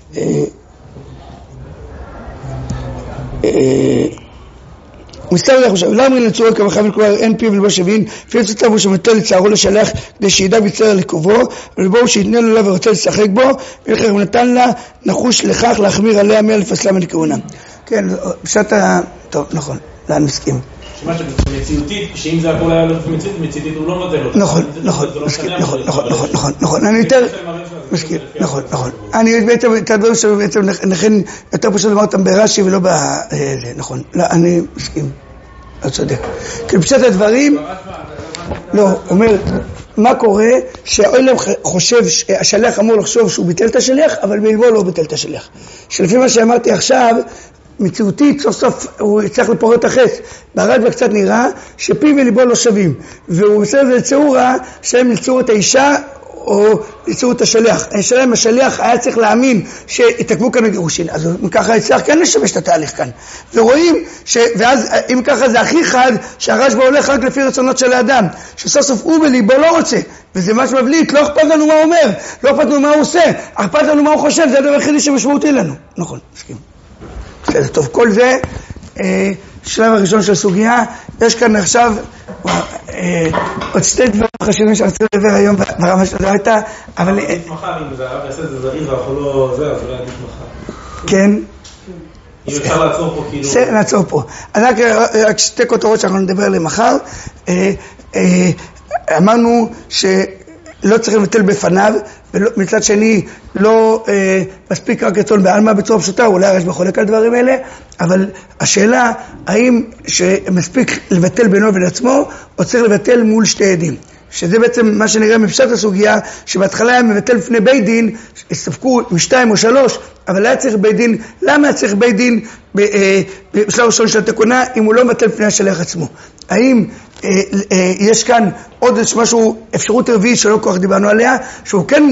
מסתכל לך עכשיו, למה אין לצורך כמכוון כלומר אין פיו ולבו שבין, לפי צאצאו הוא שמטל לצערו לשלח כדי שידע ביצר לקרובו, ולבואו שיתנה לו לה ורוצה לשחק בו, ולכך הוא נתן לה נחוש לכך להחמיר עליה 100 לפסלה מנכהונה. כן, פשט טוב, נכון, לאן מסכים. שמה שמציאותית, שאם זה הכל היה מציאותית, הוא לא נותן לו. נכון, נכון, אני יותר מסכים, נכון. אני בעצם, את הדברים שבעצם נכן יותר פשוט לומר אותם ברש"י ולא בזה, נכון. לא, אני מסכים, לא צודק. כי פשוט הדברים, לא, אומר, מה קורה שהאוילם חושב, השליח אמור לחשוב שהוא ביטל את השליח, אבל בלבו לא ביטל את השליח. שלפי מה שאמרתי עכשיו, מציאותית, סוף סוף הוא צריך לפורר את החץ. ברשב"א קצת נראה שפיו וליבו לא שווים, והוא עושה את זה לצורה שהם ליצור את האישה או ליצור את השליח. השליח היה צריך להאמין שהתעכבו כאן הגירושין, אז ככה הצליח כן לשמש את התהליך כאן. ורואים, ואז אם ככה זה הכי חד, שהרשב"א הולך רק לפי רצונות של האדם, שסוף סוף הוא בליבו לא רוצה, וזה ממש מבליט, לא אכפת לנו מה הוא אומר, לא אכפת לנו מה הוא עושה, אכפת לנו מה הוא חושב, זה הדבר הכי שמשמעותי לנו. נכון, מסכים. טוב, כל זה, שלב הראשון של סוגיה, יש כאן עכשיו עוד שתי דברים חשובים שאני רוצה לדבר היום ברמה של דעתה, אבל... נתמחה, אם זה הרב יעשה את זה זריז ואנחנו לא זה, אז אולי נתמחה. כן. אם אפשר לעצור פה כאילו... נעצור פה. אז רק שתי כותרות שאנחנו נדבר עליהן מחר. אמרנו שלא צריך לבטל בפניו, ומצד שני לא מספיק רק רצון בעלמא בצורה פשוטה, אולי הרשב"א חולק על דברים האלה, אבל השאלה האם שמספיק לבטל בינו ובין עצמו, או צריך לבטל מול שתי עדים. שזה בעצם מה שנראה מפשט הסוגיה, שבהתחלה היה מבטל לפני בית דין, הסתפקו משתיים או שלוש, אבל היה צריך בית דין. למה היה צריך בית דין בשלב ראשון של התקונה, אם הוא לא מבטל לפני השליח עצמו? האם יש כאן עוד משהו, אפשרות רביעית שלא כל כך דיברנו עליה, שהוא כן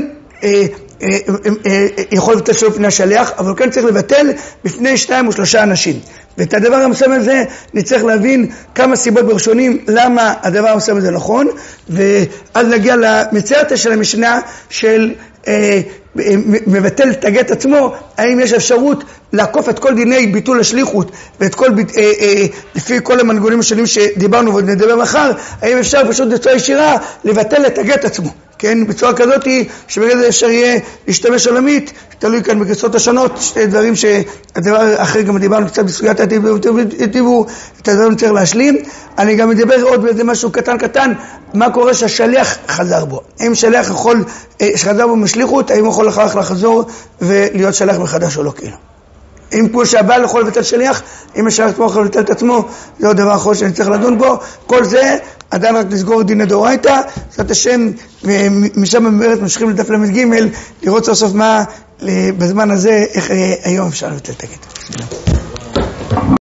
יכול לבטל שלא לפני השליח, אבל הוא כן צריך לבטל בפני 2 או 3 אנשים. ואת הדבר המסוים הזה נצטרך להבין כמה סיבות בראשונים למה הדבר המסוים הזה נכון, ואז נגיע למצאתה של המשנה של מבטל את הגט עצמו. האם יש אפשרות לעקוף את כל דיני ביטול השליחות ואת כל לפי כל המנגנונים השונים שדיברנו ועוד נדבר מחר, האם אפשר פשוט בצורה ישירה לבטל את הגט עצמו, כן, בצורה כזאת שברגע זה אפשר יהיה להשתמש עולמית, תלוי כאן בגרסות השונות, שתי דברים שהדבר אחר גם דיברנו קצת בסוגיית הטיבו, את הדברים צריך להשלים. אני גם מדבר עוד באיזה משהו קטן, מה קורה שהשליח חזר בו, האם שליח יכול, שחזר בו משליחות, האם הוא יכול אחר כך לחזור ולהיות שליח מחדש או לא, כאילו. אם כמו שהבעל יכול לבטל שליח, אם השליח עצמו יכול לבטל את עצמו, זה עוד דבר אחר שאני צריך לדון בו. כל זה עדיין רק לסגור דיני דאורייתא, זאת השם, ומשם במברת ממשיכים לדף למד ג' לראות סוף סוף מה בזמן הזה, איך היום אפשר לבטל את הגט.